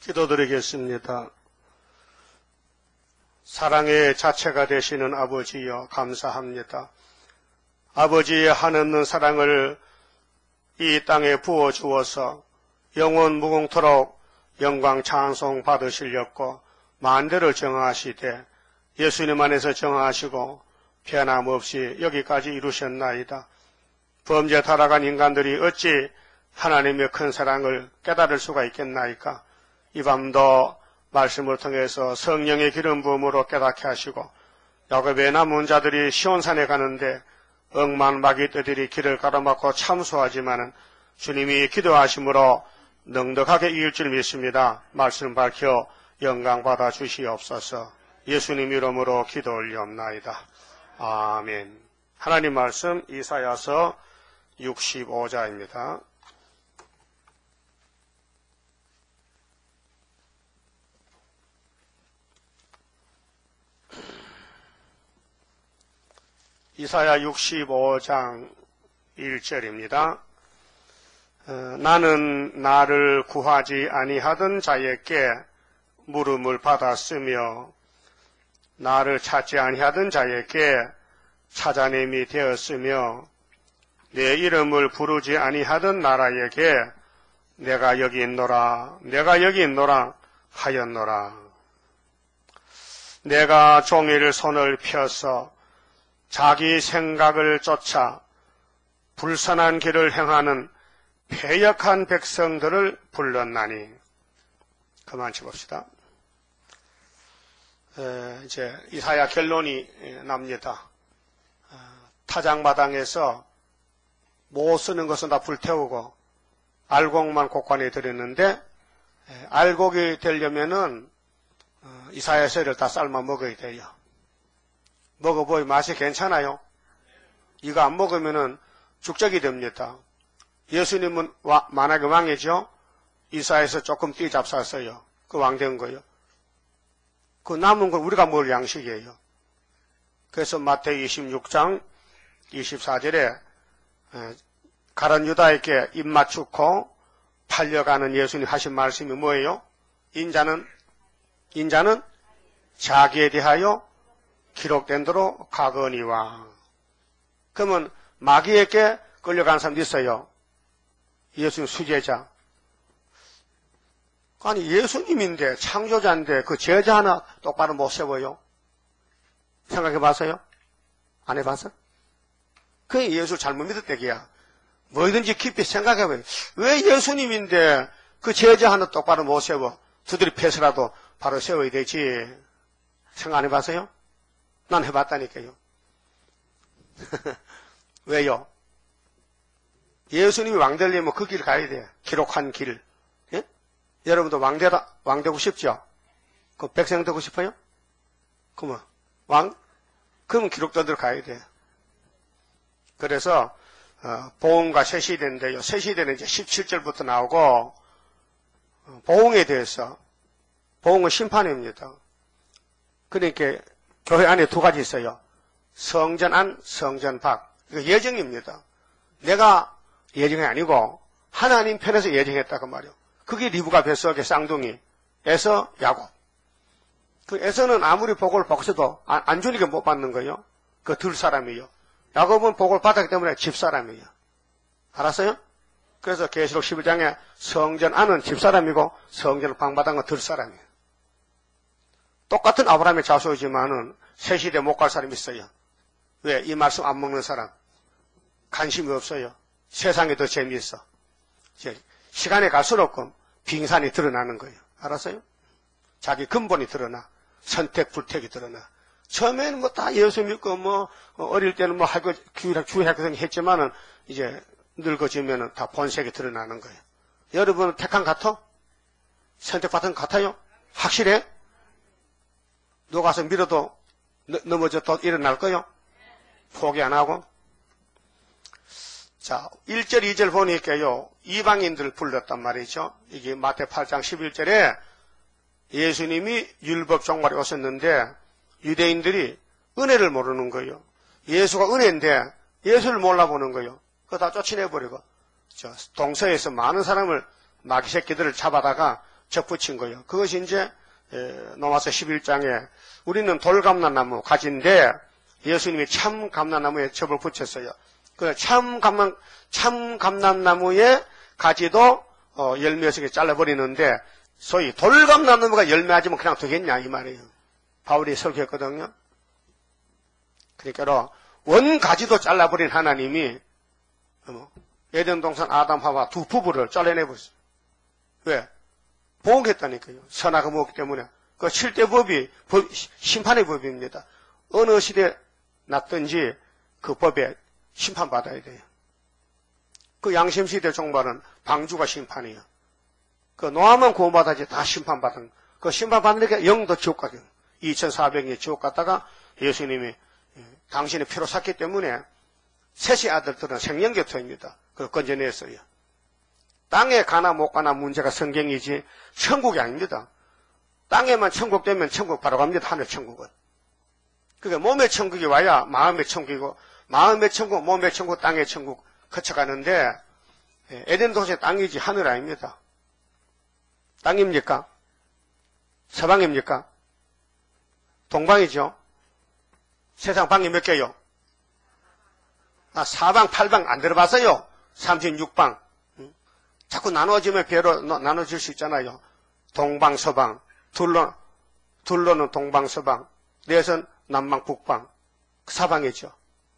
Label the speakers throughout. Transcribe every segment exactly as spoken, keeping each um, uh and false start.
Speaker 1: 기도드리겠습니다. 사랑의 자체가 되시는 아버지여 감사합니다. 아버지의 한없는 사랑을 이 땅에 부어주어서 영원 무궁토록 영광 찬송 받으시려고 만대를 정하시되 예수님 안에서 정하시고 변함없이 여기까지 이루셨나이다. 범죄 타락한 인간들이 어찌 하나님의 큰 사랑을 깨달을 수가 있겠나이까. 이 밤도 말씀을 통해서 성령의 기름 부음으로 깨닫게 하시고 야곱의 남은 자들이 시온산에 가는데 억만 마귀떼들이 길을 가로막고 참소하지만은 주님이 기도하심으로 넉넉하게 이길 줄 믿습니다. 말씀 밝혀 영광 받아 주시옵소서. 예수님 이름으로 기도 올리옵나이다. 아멘. 하나님 말씀 이사야서 육십오 자입니다. 이사야 육십오 장 일 절입니다. 어, 나는 나를 구하지 아니하던 자에게 물음을 받았으며 나를 찾지 아니하던 자에게 찾아냄이 되었으며 내 이름을 부르지 아니하던 나라에게 내가 여기 있노라 내가 여기 있노라 하였노라. 내가 종일 손을 펴서 자기 생각을 쫓아 불선한 길을 행하는 패역한 백성들을 불렀나니. 그만 쳐봅시다. 에, 이제 이사야 결론이 납니다. 어, 타작마당에서 못 쓰는 것은 다 불태우고 알곡만 곡간에 들였는데 에, 알곡이 되려면은 어, 이사야 쇠를 다 삶아 먹어야 돼요. 먹어보이 맛이 괜찮아요. 이거 안 먹으면은 죽적이 됩니다. 예수님은 와, 만약에 왕이죠. 이사야에서 조금 띠잡쌌어요. 그 왕 된 거예요. 그 남은 건 우리가 먹을 양식이에요. 그래서 마태복음 이십육 장 이십사 절에 가룟 유다에게 입 맞추고 팔려가는 예수님 하신 말씀이 뭐예요? 인자는 인자는 자기에 대하여 기록된 대로 가거니와. 그러면 마귀에게 끌려간 사람도 있어요. 예수님 수제자. 아니 예수님인데 창조자인데 그 제자 하나 똑바로 못 세워요? 생각해 봤어요? 안 해봤어? 그게 예수 잘못 믿었대기야. 뭐든지 깊이 생각해 봐요. 왜 예수님인데 그 제자 하나 똑바로 못 세워? 두드리 패서라도 바로 세워야 되지. 생각 안 해봤어요? 난 해봤다니까요. 왜요? 예수님이 왕 되려면 그 길 가야 돼요. 기록한 길. 예? 여러분도 왕 되다, 왕 되고 싶죠? 그 백성 되고 싶어요? 그러면 왕? 그러면 기록된 대로 가야 돼요. 그래서 어, 보응과 새 시대인데요. 새 시대는 이제 십칠 절부터 나오고 어, 보응에 대해서 보응은 심판입니다. 그러니까 교회 안에 두 가지 있어요. 성전 안, 성전 밖. 이거 예정입니다. 내가 예정이 아니고 하나님 편에서 예정했다 그 말이요. 그게 리브가 뱃속의 쌍둥이 에서 야곱. 그 에서는 아무리 복을 복서도 안, 안 주니까 못 받는 거예요. 그 들 사람이요. 야곱은 복을 받았기 때문에 집 사람이에요. 알았어요? 그래서 계시록 십일 장에 성전 안은 집 사람이고 성전 방 받은 건 들 사람이에요. 똑같은 아브라함의 자손이지만은 새 시대 못 갈 사람이 있어요. 왜? 이 말씀 안 먹는 사람. 관심이 없어요. 세상이 더 재미있어. 시간이 갈수록 빙산이 드러나는 거예요. 알았어요? 자기 근본이 드러나. 선택, 불택이 드러나. 처음에는 뭐 다 예수 믿고 뭐 어릴 때는 뭐 할거 주일학생 했지만은 이제 늙어지면은 다 본색이 드러나는 거예요. 여러분은 택한 같아? 선택받은 같아요? 확실해? 녹아서 밀어도 넘어져 또 일어날 거요? 포기 안 하고? 자, 일 절, 이 절 보니까요, 이방인들을 불렀단 말이죠. 이게 마태 팔 장 십일 절에 예수님이 율법 종말에 오셨는데 유대인들이 은혜를 모르는 거예요. 예수가 은혜인데 예수를 몰라보는 거예요. 그거 다 쫓아내버리고, 저 동서에서 많은 사람을 마귀 새끼들을 잡아다가 접붙인 거예요. 그것이 이제 로마서 십일 장에 우리는 돌감람나무 가지인데 예수님이 참 감람나무에 접을 붙였어요. 그 참 감람 참 감람나무의 가지도 어, 열매 여섯 개 잘라버리는데 소위 돌감람나무가 열매 맺으면 그냥 되겠냐 이 말이에요. 바울이 설교했거든요. 그러니까 원 가지도 잘라버린 하나님이 에덴 동산 아담 하와 두 부부를 잘라내버렸어요. 왜? 보응했다니까요. 선악을 먹기 때문에. 그 칠대 법이 법, 심판의 법입니다. 어느 시대에 났든지 그 법에 심판받아야 돼요. 그 양심시대 종말은 방주가 심판이에요. 그 노아만 구원받아야지 다 심판받은. 그 심판받으니까 영도 지옥 가요. 이천사백 년 지옥 갔다가 예수님이 당신의 피로 샀기 때문에 셋의 아들들은 생명교토입니다. 그걸 건져냈어요. 땅에 가나 못 가나 문제가 성경이지 천국이 아닙니다. 땅에만 천국 되면 천국 바로 갑니다. 하늘 천국은. 그러니까 몸의 천국이 와야 마음의 천국이고 마음의 천국, 몸의 천국, 땅의 천국 거쳐가는데 에덴 동산의 땅이지 하늘 아닙니다. 땅입니까? 서방입니까? 동방이죠. 세상 방이 몇 개요? 아, 사방, 팔방 안 들어봤어요? 삼십육 방. 자꾸 나눠지면 배로 나눠질 수 있잖아요. 동방, 서방. 둘로, 둘로는 동방, 서방. 넷은 남방, 북방. 사방이죠.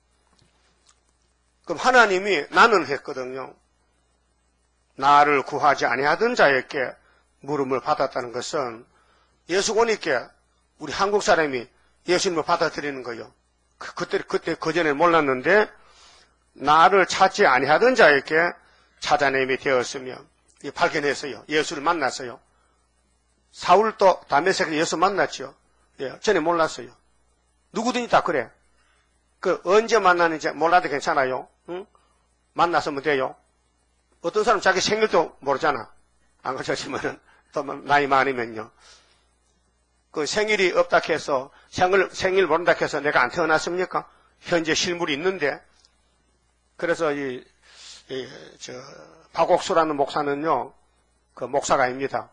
Speaker 1: 그럼 하나님이 나는 했거든요. 나를 구하지 아니하던 자에게 물음을 받았다는 것은 예수 오니까 우리 한국 사람이 예수님을 받아들이는 거예요. 그, 그때, 그때 그전에 몰랐는데 나를 찾지 아니하던 자에게 찾아냄이 되었으며 발견했어요. 예수를 만났어요. 사울도 다메섹에서 예수 만났죠. 예, 전에 몰랐어요. 누구든지 다 그래. 그 언제 만나는지 몰라도 괜찮아요. 응? 만났으면 돼요. 어떤 사람 자기 생일도 모르잖아. 안 그러시면은 또 나이 많으면요. 그 생일이 없다 해서 생일 생일 모른다 해서 내가 안 태어났습니까? 현재 실물이 있는데. 그래서 이, 이 저 박옥수라는 목사는요, 그 목사가 아닙니다.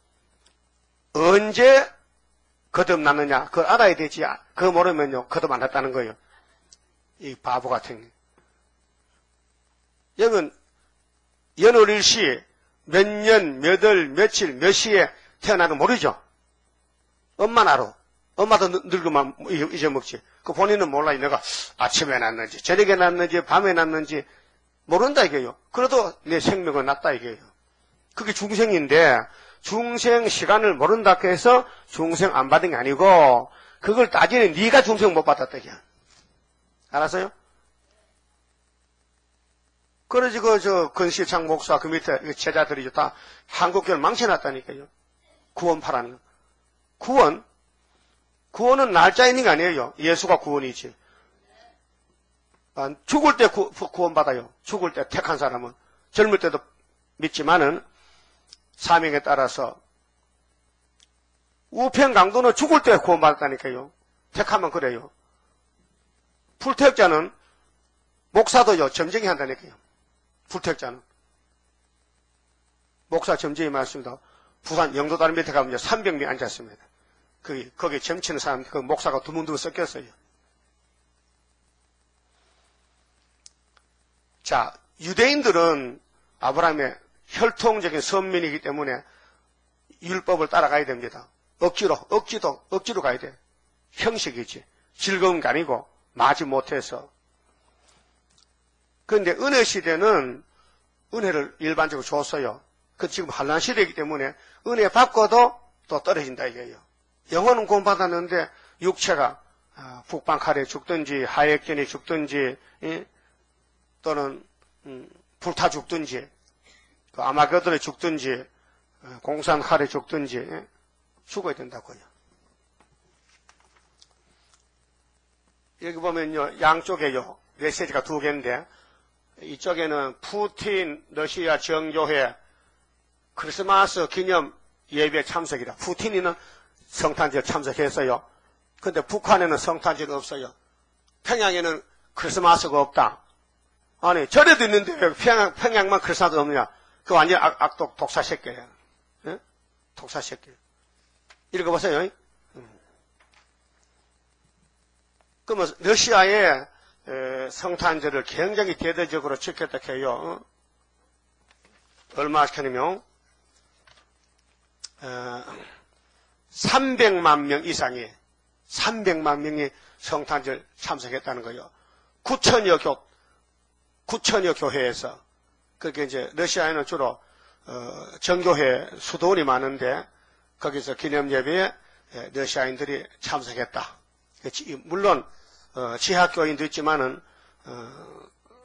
Speaker 1: 언제 거듭났느냐, 그걸 알아야 되지. 그거 모르면요, 거듭 안 났다는 거예요. 이 바보 같은. 여러분, 연월일시 몇 년, 몇 월, 며칠, 몇 시에 태어나도 모르죠? 엄마는 알아. 엄마도 늙으면 잊어먹지. 그 본인은 몰라요. 내가 아침에 났는지, 저녁에 났는지, 밤에 났는지 모른다 이게요. 그래도 내 생명은 났다 이게요. 그게 중생인데 중생 시간을 모른다 해서 중생 안 받은 게 아니고 그걸 따지는 네가 중생 못 받았다 이게. 알았어요? 그러지 그 저 근시창 목사 그 밑에 제자들이 다 한국교를 망쳐놨다니까요. 구원파라는 거. 구원? 구원은 날짜 있는 게 아니에요. 예수가 구원이지. 아, 죽을 때 구, 구원받아요. 죽을 때 택한 사람은. 젊을 때도 믿지만은 사명에 따라서 우편강도는 죽을 때 구원받았다니까요. 택하면 그래요. 불택자는 목사도요. 점쟁이 한다니까요. 불택자는. 목사 점쟁이 말씀도 부산 영도다리 밑에 가면 삼백 명 앉았습니다. 거기, 거기 점치는 사람, 그 목사가 두문두문 섞였어요. 자, 유대인들은 아브라함의 혈통적인 선민이기 때문에 율법을 따라가야 됩니다. 억지로, 억지도, 억지로 가야 돼. 형식이지. 즐거운 게 아니고, 마지 못해서. 그런데 은혜 시대는 은혜를 일반적으로 줬어요. 그 지금 환란 시대이기 때문에 은혜 받고도 또 떨어진다 이거예요. 영혼은 구원받았는데 육체가 북방 칼에 죽든지 하액전에 죽든지 또는 불타 죽든지 아마게도에 죽든지 공산 칼에 죽든지 죽어야 된다고요. 여기 보면요 양쪽에요 메시지가 두 개인데 이쪽에는 푸틴 러시아 정교회 크리스마스 기념 예배 참석이다. 푸틴이는 성탄절 참석했어요. 근데 북한에는 성탄절 없어요. 평양에는 크리스마스가 없다. 아니, 절에도 있는데 왜 평양, 평양만 크리스마스 없느냐? 그 완전 악, 악독 독사 새끼예요. 예? 독사시켜. 읽어보세요. 음. 그러면 러시아의 성탄절을 굉장히 대대적으로 지켰다 해요. 얼마 하냐면 삼백만 명 이상이 삼백만 명이 성탄절 참석했다는 거예요. 구천여 교 구천여 교회에서. 그렇게 이제 러시아에는 주로 어, 정교회 수도원이 많은데 거기서 기념 예배에 러시아인들이 참석했다. 물론 어, 지하교인도 있지만은 어,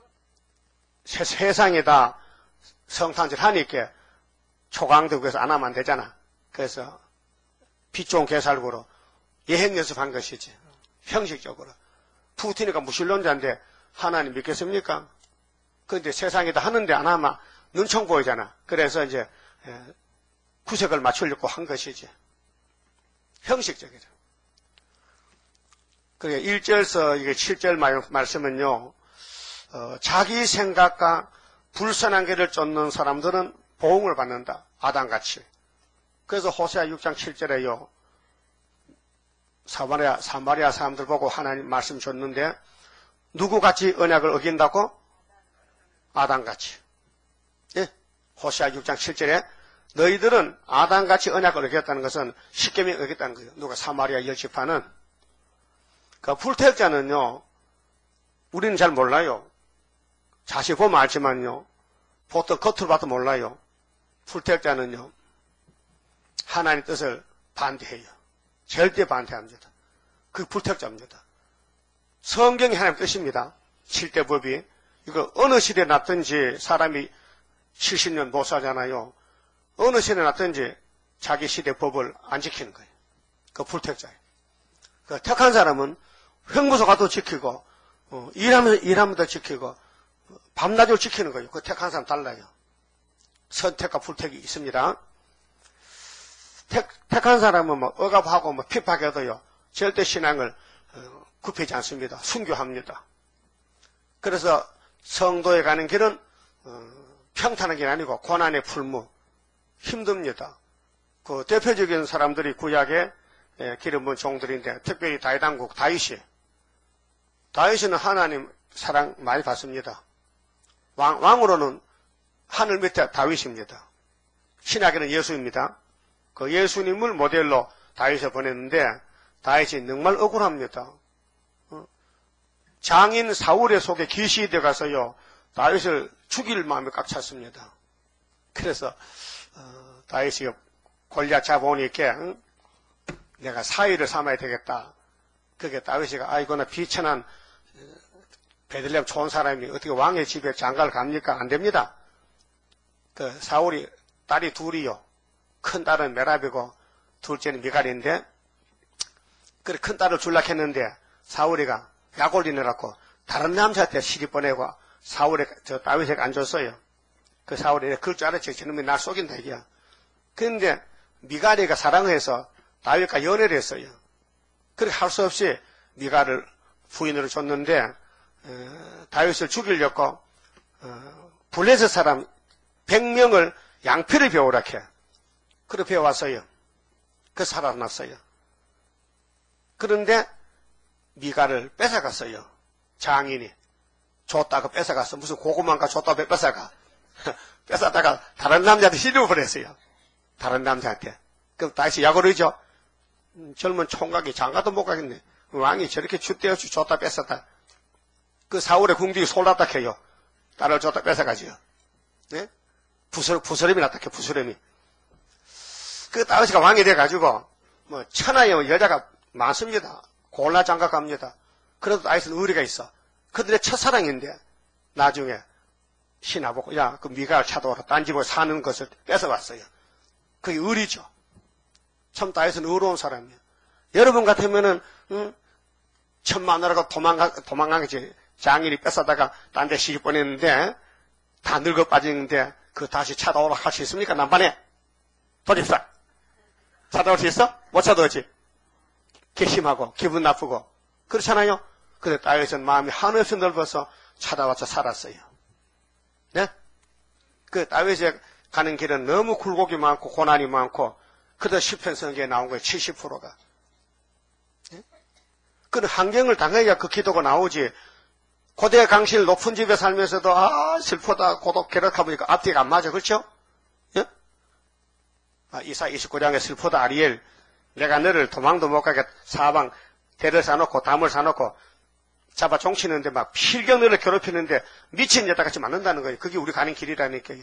Speaker 1: 세상에 다 성탄절 하니까 초강되고 그래서 안 하면 안 되잖아. 그래서 빛 좋은 개살구로 예행 연습한 것이지. 형식적으로. 푸틴이가 무신론자인데 하나님 믿겠습니까? 그런데 세상에 다 하는데 안 하면 눈총 보이잖아. 그래서 이제 구색을 맞추려고 한 것이지. 형식적이죠. 그게 일 절서 이게 칠 절 말씀은요, 어, 자기 생각과 불선한 길을 쫓는 사람들은 보응을 받는다. 아담같이. 그래서 호세아 육 장 칠 절에요, 사마리아, 사마리아 사람들 보고 하나님 말씀 줬는데, 누구같이 언약을 어긴다고? 아담같이. 예? 호세아 육 장 칠 절에 너희들은 아담같이 언약을 어겼다는 것은 십계명 어겼다는 거예요. 누가? 사마리아 열 지파는. 그 불태역자는요, 우리는 잘 몰라요. 자세히 보면 알지만요, 보통 겉으로 봐도 몰라요. 불태역자는요, 하나님 뜻을 반대해요. 절대 반대합니다. 그게 불태역자입니다. 성경이 하나님 뜻입니다. 칠대 법이. 이거 어느 시대에 났든지 사람이 칠십 년 못 사잖아요. 어느 시대에 났든지 자기 시대 법을 안 지키는 거예요. 그 불태역자예요. 그 택한 사람은 형무소 가도 지키고, 어, 일하면서 일하면서 지키고, 밤낮을 지키는 거예요. 그 택한 사람 달라요. 선택과 불택이 있습니다. 택, 택한 사람은 뭐 억압하고 뭐 핍박해도요, 절대 신앙을 어, 굽히지 않습니다. 순교합니다. 그래서 성도에 가는 길은 어, 평탄한 게 아니고 고난의 풀무, 힘듭니다. 그 대표적인 사람들이 구약에 예, 기름 부은 종들인데, 특별히 다윗 왕국 다윗이 다윗은 하나님 사랑 많이 받습니다. 왕, 왕으로는 하늘 밑에 다윗입니다. 신약에는 예수입니다. 그 예수님을 모델로 다윗에 보냈는데 다윗이 정말 억울합니다. 어? 장인 사울의 속에 귀신이 들어가서요, 다윗을 죽일 마음이 꽉 찼습니다. 그래서 어, 다윗이 골리앗 잡아오니까 응? 내가 사위를 삼아야 되겠다. 그게 다윗이가 아이고나 비천한 베들레헴 좋은 사람이 어떻게 왕의 집에 장가를 갑니까? 안 됩니다. 그 사울이 딸이 둘이요. 큰 딸은 메라비고 둘째는 미갈인데, 그래 큰 딸을 줄라 했는데 사울이가 약 올리느라고 다른 남자한테 시집 보내고 사울에 저 다윗에게 안 줬어요. 그 사울이 그럴 줄 알았지. 저놈이 날 속인다 이게야. 그런데 미갈이가 사랑해서 다윗과 연애를 했어요. 그렇게 할 수 없이 미갈을 부인으로 줬는데 어, 다윗을 죽이려고 어, 블레셋 사람 백 명을 양피를 배우라 해. 그래 배워왔어요. 그 살아났어요. 그런데 미갈을 뺏어갔어요. 장인이 줬다가 뺏어갔어. 무슨 고구마인가 줬다가 뺏어가. 뺏었다가 다른 남자한테 실려버렸어요. 다른 남자한테. 그럼 다시 약올리죠. 음, 젊은 총각이 장가도 못 가겠네. 왕이 저렇게 jut대없이 줬다 뺏었다. 그 사울의 궁중이 솔났다 해요. 딸을 줬다 뺏어가지요. 네? 부스럼, 부스럼이 났다 해, 부스럼이. 그 다윗이가 왕이 돼가지고, 뭐, 천하에 여자가 많습니다. 골라 장가 갑니다. 그래도 다윗은 의리가 있어. 그들의 첫사랑인데, 나중에 신하보고, 야, 그 미가를 찾아오라. 딴 집에 사는 것을 뺏어왔어요. 그게 의리죠. 참 다윗은 의로운 사람이에요. 여러분 같으면은, 응? 천만나라가 도망가, 도망가겠지. 장인이 뺏어다가 딴 데 시집 보냈는데, 다 늙어 빠지는데, 그 다시 찾아오라 할 수 있습니까? 남반에? 도집사. 찾아올 수 있어? 못 찾아오지. 괘씸하고, 기분 나쁘고. 그렇잖아요? 근데 다윗은 마음이 한없이 넓어서 찾아와서 살았어요. 네? 그 다윗이 가는 길은 너무 굴곡이 많고, 고난이 많고, 그래도 시편 성경에 나온 거예요. 칠십 퍼센트가. 예? 그는 환경을 당해야 그 기도가 나오지. 고대 강실 높은 집에 살면서도 아 슬프다 고독 괴롭다 보니까 앞뒤가 안 맞아. 그렇죠? 예? 아, 이사 이십구 장에 슬프다 아리엘 내가 너를 도망도 못 가게 사방 대를 사놓고 담을 사놓고 잡아 종치는데 막 필경 너를 괴롭히는데 미친 여자같이 맞는다는 거예요. 그게 우리 가는 길이라니까요.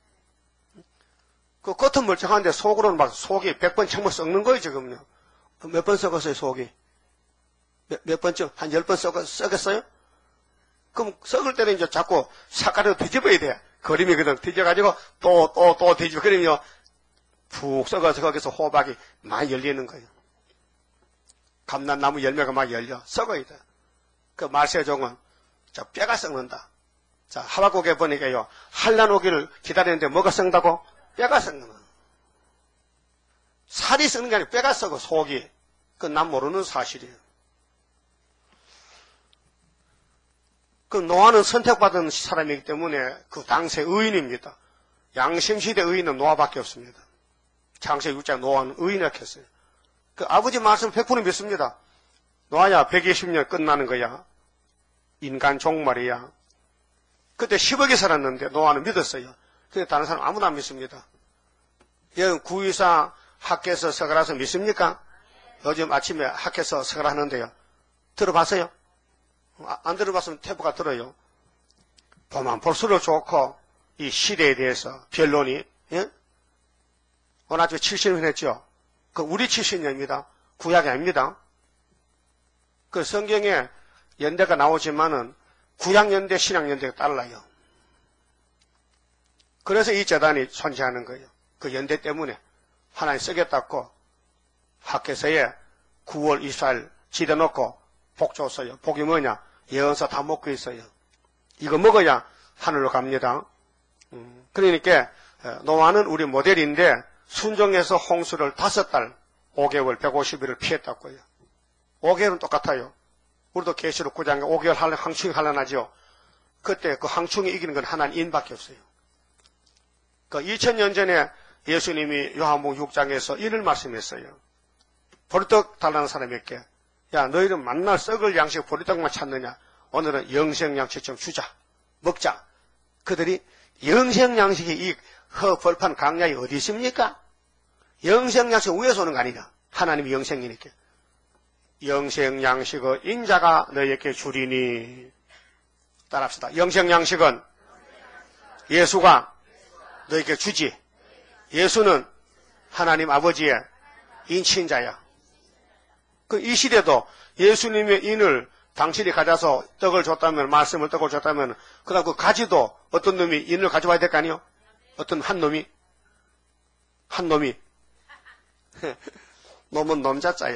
Speaker 1: 그 겉은 멀쩡한데 속으로는 막 속이 백 번 천번 썩는 거예요. 지금요. 몇 번 썩었어요 속이? 몇, 몇 번쯤? 한 열 번 썩었, 썩었어요? 그럼 썩을 때는 이제 자꾸 삿가락으로 뒤집어야 돼. 그림이거든. 뒤져가지고 또, 또, 또 뒤집어. 그러면 푹 썩어서 거기서 호박이 많이 열리는 거예요. 감난나무 열매가 막 열려. 썩어야 돼. 그 말세종은 자, 뼈가 썩는다. 자, 하박국에 보니까요. 한란 오기를 기다리는데 뭐가 썩는다고? 뼈가 썩는 거야. 살이 썩는 게 아니라 뼈가 썩어, 속이. 그건 난 모르는 사실이에요. 그 노아는 선택받은 사람이기 때문에 그 당시 의인입니다. 양심시대 의인은 노아밖에 없습니다. 창세기 육 장 노아는 의인이라고 했어요. 그 아버지 말씀 백 퍼센트 믿습니다. 노아야 백이십 년 끝나는 거야. 인간 종말이야. 그때 십억이 살았는데 노아는 믿었어요. 근데 다른 사람 아무도 안 믿습니다. 여러분 구이사 학교에서 석가라서 믿습니까? 요즘 아침에 학교에서 석가라 하는데요. 들어봤어요? 안 들어봤으면 태포가 들어요. 보면 볼수록 좋고 이 시대에 대해서 변론이 예? 오늘 아침에 칠십 년 했죠. 그 우리 칠십 년입니다. 구약이 아닙니다. 그 성경에 연대가 나오지만은 구약연대 신약연대가 달라요. 그래서 이 재단이 존재하는 거예요. 그 연대 때문에 하나님 쓰겠다고 학교에서에 구월 이십사일 지려놓고 복 줬어요. 복이 뭐냐? 예언서 다 먹고 있어요. 이거 먹어야 하늘로 갑니다. 음, 그러니까 노아는 우리 모델인데 순종해서 홍수를 다섯 달 오 개월 백오십 일을 피했다고요. 오 개월은 똑같아요. 우리도 계시록 구 장에 오 개월 항충이 환란하죠. 그때 그 항충이 이기는 건 하나님밖에 없어요. 그 이천 년 전에 예수님이 요한복음 육 장에서 이를 말씀했어요. 보리떡 달라는 사람에게 야 너희는 만날 썩을 양식 보리떡만 찾느냐. 오늘은 영생 양식 좀 주자. 먹자. 그들이 영생 양식이 이 허벌판 강야에 어디 있습니까? 영생 양식 위에서 오는 거 아니냐. 하나님이 영생이니까. 영생 양식은 인자가 너희에게 주리니. 따라합시다. 영생 양식은 예수가 너희에게 주지. 예수는 하나님 아버지의 인친자야. 그 이 시대도 예수님의 인을 당신이 가져서 떡을 줬다면, 말씀을 떡을 줬다면, 그 다음 그 가지도 어떤 놈이 인을 가져와야 될 거 아니요? 어떤 한 놈이? 한 놈이. 놈은 놈자자야.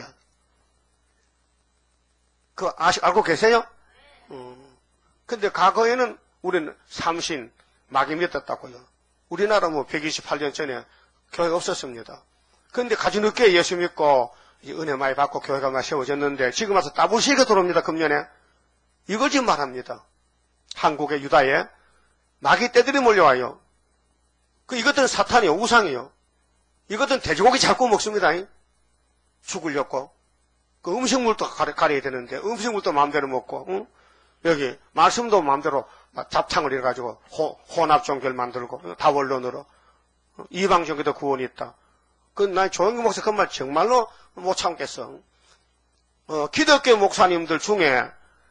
Speaker 1: 그 아시, 알고 계세요? 음. 근데 과거에는 우리는 삼신, 마귀 믿었다고요. 우리나라 뭐 백이십팔 년 전에 교회가 없었습니다. 그런데 가지 늦게 예수 믿고 은혜 많이 받고 교회가 막 세워졌는데 지금 와서 따블시가 들어옵니다. 금년에. 이걸 지금 말합니다. 한국의 유다에 마귀 떼들이 몰려와요. 그 이것들은 사탄이요. 우상이요. 이것들은 돼지고기 자꾸 먹습니다. 죽으려고. 그 음식물도 가려야 되는데 음식물도 마음대로 먹고 응? 여기 말씀도 마음대로 잡탕을 해가지고 혼합 종교를 만들고 다원론으로 이방 종교도 구원이 있다. 그 난 조영기 목사 그 말 정말로 못 참겠어. 어, 기독교 목사님들 중에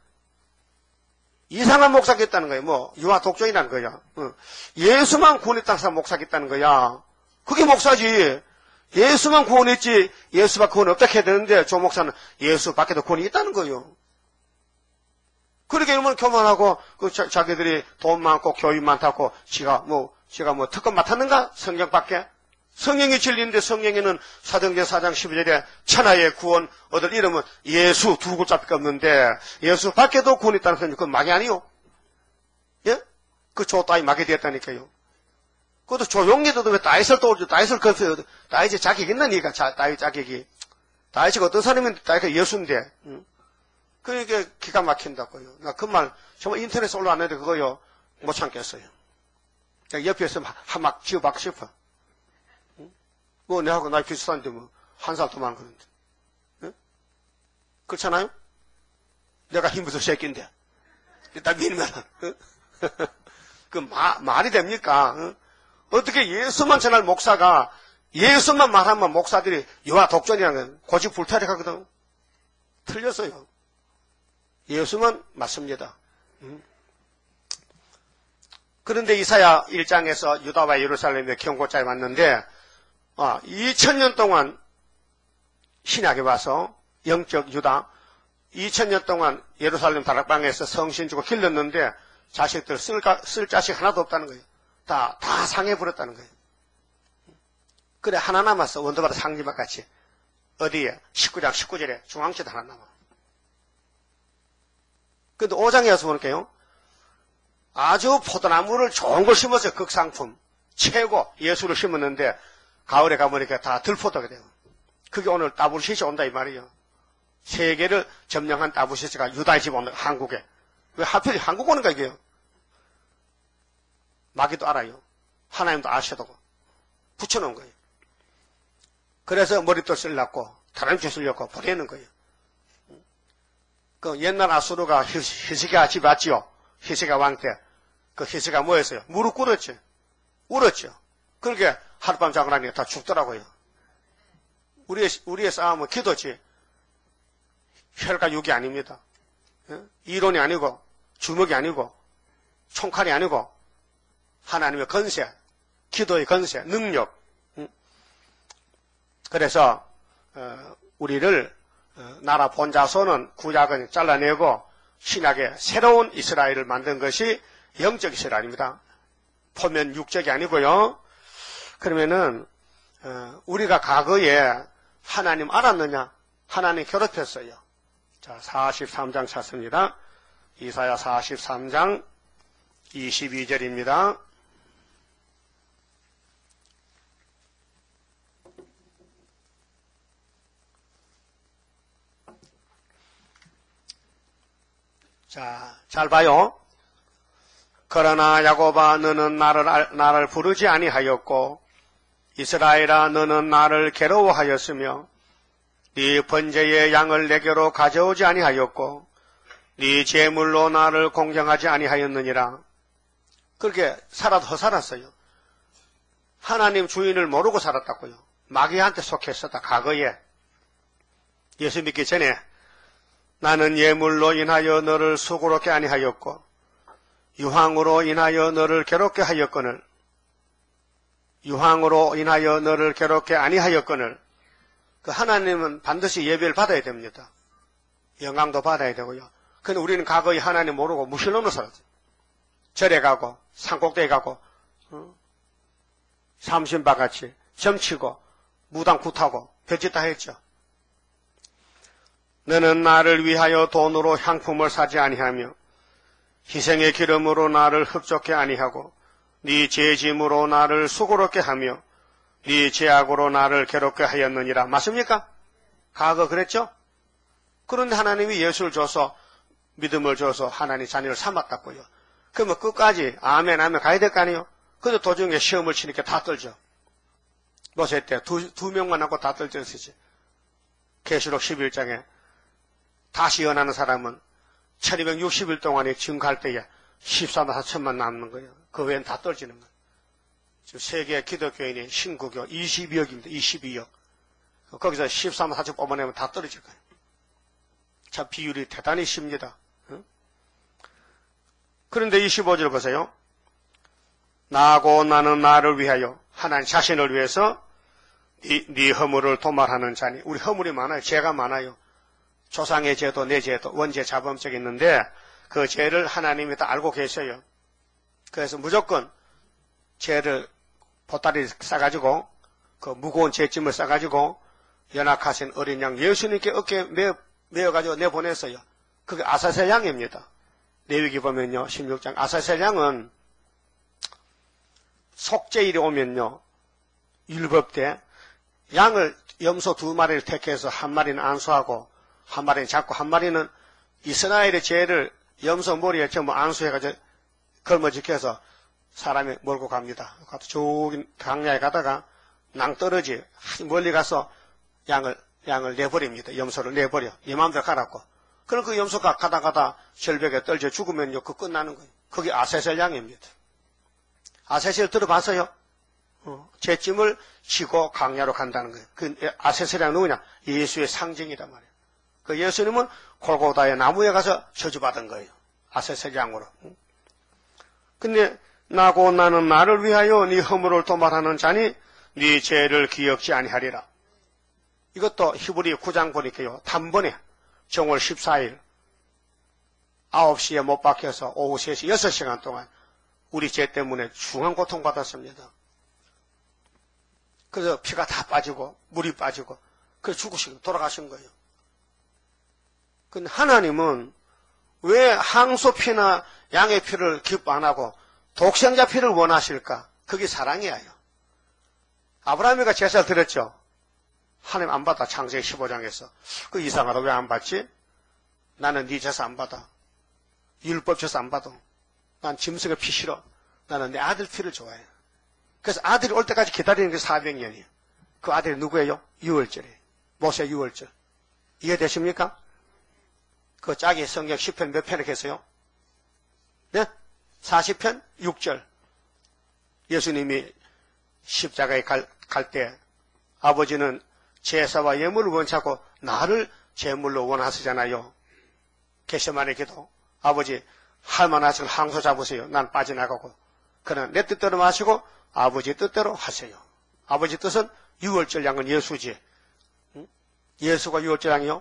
Speaker 1: 이상한 목사가 있다는 거야. 뭐 유아 독종이라는 거야. 어. 예수만 구원했다는 사람 목사가 있다는 거야. 그게 목사지. 예수만 구원했지 예수밖에 구원 없다 해야 되는데 조 목사는 예수 밖에도 구원이 있다는 거예요. 그렇게 얼마나 교만하고 그 자, 자기들이 돈 많고 교육 많다고 지가 뭐 지가 뭐 특권 맡았는가? 성경밖에? 성경이 진리인데 성경에는 사도행전 사 장 십이 절에 천하의 구원 얻을 이름은 예수 두 글자밖에 없는데 예수 밖에도 구원이 있다는 소리 그건 마귀 아니요? 예? 그 조 따위 마귀 되었다니까요. 그것도 조용히도 왜 다윗을 떠올죠? 다윗을 거서 다윗이 자격이 있나 니가 다윗 자격이 다윗이 어떤 사람인데 다윗이 예수인데 응? 그러니까 기가 막힌다고요. 나 그 말 정말 인터넷에 올라왔는데 그거요 못 참겠어요. 옆에서 한 막 지어박 싶어. 응? 뭐 내하고 나이 비슷한데 뭐 한 살 더 많거든요. 네? 그렇잖아요? 내가 힘부터 새끼인데 일단 믿으면 그 마, 말이 됩니까? 어? 어떻게 예수만 전할 목사가 예수만 말하면 목사들이 유아 독전이라는 고집불타락하거든. 틀렸어요. 예수만 맞습니다. 음. 그런데 이사야 일 장에서 유다와 예루살렘의 경고장이 왔는데 아, 이천 년 동안 신약에 와서 영적 유다 이천 년 동안 예루살렘 다락방에서 성신 주고 길렀는데 자식들 쓸, 쓸 자식 하나도 없다는 거예요. 다, 다 상해버렸다는 거예요. 그래 하나 남았어. 원더바다 상지막 같이. 어디에? 십구 장 십구 절에 중앙시도 하나 남아. 근데 오 장에 와서 보니까요. 아주 포도나무를 좋은 걸 심었어요. 극상품. 최고 예수를 심었는데 가을에 가보니까 다 들포도가 돼요. 그게 오늘 다부시스 온다 이 말이에요. 세계를 점령한 다부시스가 유다의 집 오는 한국에. 왜 하필 한국 오는가 이게요. 마귀도 알아요. 하나님도 아셔도 붙여놓은 거예요. 그래서 머리도 쓸렸고 다른 줄 쓸렸고 보내는 거예요. 그 옛날 아수르가 히스기야 집 왔지요. 히스기야 왕 때. 그 히스기야 뭐였어요? 무릎 꿇었지. 울었죠. 그렇게 하룻밤 자고 나니까 다 죽더라고요. 우리의, 우리의 싸움은 기도지. 혈과 육이 아닙니다. 이론이 아니고, 주먹이 아니고, 총칼이 아니고, 하나님의 건세, 기도의 건세, 능력. 그래서, 우리를, 나라 본자손은 구약은 잘라내고, 신약의 새로운 이스라엘을 만든 것이 영적 이스라엘입니다. 포면 육적이 아니고요. 그러면은, 우리가 과거에 하나님 알았느냐? 하나님 괴롭혔어요. 자, 사십삼 장 찾습니다. 이사야 사십삼 장 이십이 절입니다. 자, 잘 봐요. 그러나 야곱아 너는 나를 나를 부르지 아니하였고 이스라엘아 너는 나를 괴로워하였으며 네 번제의 양을 내게로 가져오지 아니하였고 네 제물로 나를 공경하지 아니하였느니라. 그렇게 살아도 허살았어요. 하나님 주인을 모르고 살았다고요. 마귀한테 속했었다. 과거에 예수 믿기 전에 나는 예물로 인하여 너를 수고롭게 아니하였고 유황으로 인하여 너를 괴롭게 하였거늘 유황으로 인하여 너를 괴롭게 아니하였거늘. 그 하나님은 반드시 예배를 받아야 됩니다. 영광도 받아야 되고요. 근데 우리는 과거에 하나님 모르고 무신론으로 살았어요. 절에 가고 산꼭대기에 가고 어? 삼신바같이 점치고 무당 굿하고 별짓 다 했죠. 너는 나를 위하여 돈으로 향품을 사지 아니하며 희생의 기름으로 나를 흡족해 아니하고 네 죄짐으로 나를 수고롭게 하며 네 죄악으로 나를 괴롭게 하였느니라. 맞습니까? 과거 그랬죠? 그런데 하나님이 예수를 줘서 믿음을 줘서 하나님 자녀를 삼았다고요. 그러면 끝까지 아멘 하면 가야 될 거 아니에요? 근데 도중에 시험을 치니까 다 떨죠. 모세 때 두, 두 명만 하고 다 떨졌지. 계시록 십일 장에 다시 연하는 사람은 천이백육십 일 동안에 증가할 때에 십사만 사천만 남는 거예요. 그 외엔 다 떨어지는 거예요. 지금 세계 기독교인이 신구교 이십이억입니다. 이십이억. 거기서 십사만 사천 뽑아내면 다 떨어질 거예요. 참 비율이 대단히 쉽니다. 응? 그런데 이십오 절 보세요. 나하고 나는 나를 위하여 하나님 자신을 위해서 네, 네 허물을 도말하는 자니. 우리 허물이 많아요. 죄가 많아요. 조상의 죄도 내 죄도 원죄 자범죄가 있는데 그 죄를 하나님이 다 알고 계셔요. 그래서 무조건 죄를 보따리 싸가지고 그 무거운 죄짐을 싸가지고 연약하신 어린 양 예수님께 어깨에 메어, 메어가지고 내보냈어요. 그게 아사셀 양입니다. 레위기 보면요 십육 장 아사셀 양은 속죄일이 오면요 율법 때 양을 염소 두 마리를 택해서 한 마리는 안수하고 한 마리는 잡고 한 마리는 이스라엘의 죄를 염소 머리에 전부 안수해가지고 걸머지켜서 사람이 몰고 갑니다. 저기 강야에 가다가 낭떠러지 멀리 가서 양을 양을 내버립니다. 염소를 내버려. 이 마음대로 가라고. 그럼 그 염소가 가다 가다 절벽에 떨어져 죽으면요, 그 끝나는 거예요. 그게 아세셀 양입니다. 아세셀 들어봤어요? 어, 죄짐을 지고 강야로 간다는 거예요. 그 아세셀 양 누구냐? 예수의 상징이란 말이에요. 그 예수님은 골고다의 나무에 가서 저주받은 거예요. 아세셀 양으로. 근데 나고 나는 나를 위하여 네 허물을 도말하는 자니 네 죄를 기억지 아니하리라. 이것도 히브리 구 장 보니까요, 단번에 정월 십사일 아홉 시에 못 박혀서 오후 세 시 여섯 시간 동안 우리 죄 때문에 중한 고통받았습니다. 그래서 피가 다 빠지고 물이 빠지고 그래서 죽으시고 돌아가신 거예요. 근데 하나님은 왜 항소 피나 양의 피를 기뻐 안 하고 독생자 피를 원하실까? 그게 사랑이에요. 아브라함이가 제사를 드렸죠. 하나님 안 받아. 창세기 십오 장에서. 그 이상하다. 왜 안 받지? 나는 네 제사 안 받아. 율법 제사 안 받아. 난 짐승의 피 싫어. 나는 내 아들 피를 좋아해. 그래서 아들이 올 때까지 기다리는 게 사백 년이에요. 그 아들이 누구예요? 유월절이에요. 모세 유월절. 이해되십니까? 그 짝이 성경 십 편 몇 편에 계세요? 네? 사십 편 육 절. 예수님이 십자가에 갈, 갈 때 아버지는 제사와 예물을 원치 않고 나를 제물로 원하시잖아요. 겟세마네 기도. 아버지 할만하시면 항소 잡으세요. 난 빠져나가고. 그러나 내 뜻대로 마시고 아버지 뜻대로 하세요. 아버지 뜻은 유월절 양은 예수지. 응? 예수가 유월절 양이요?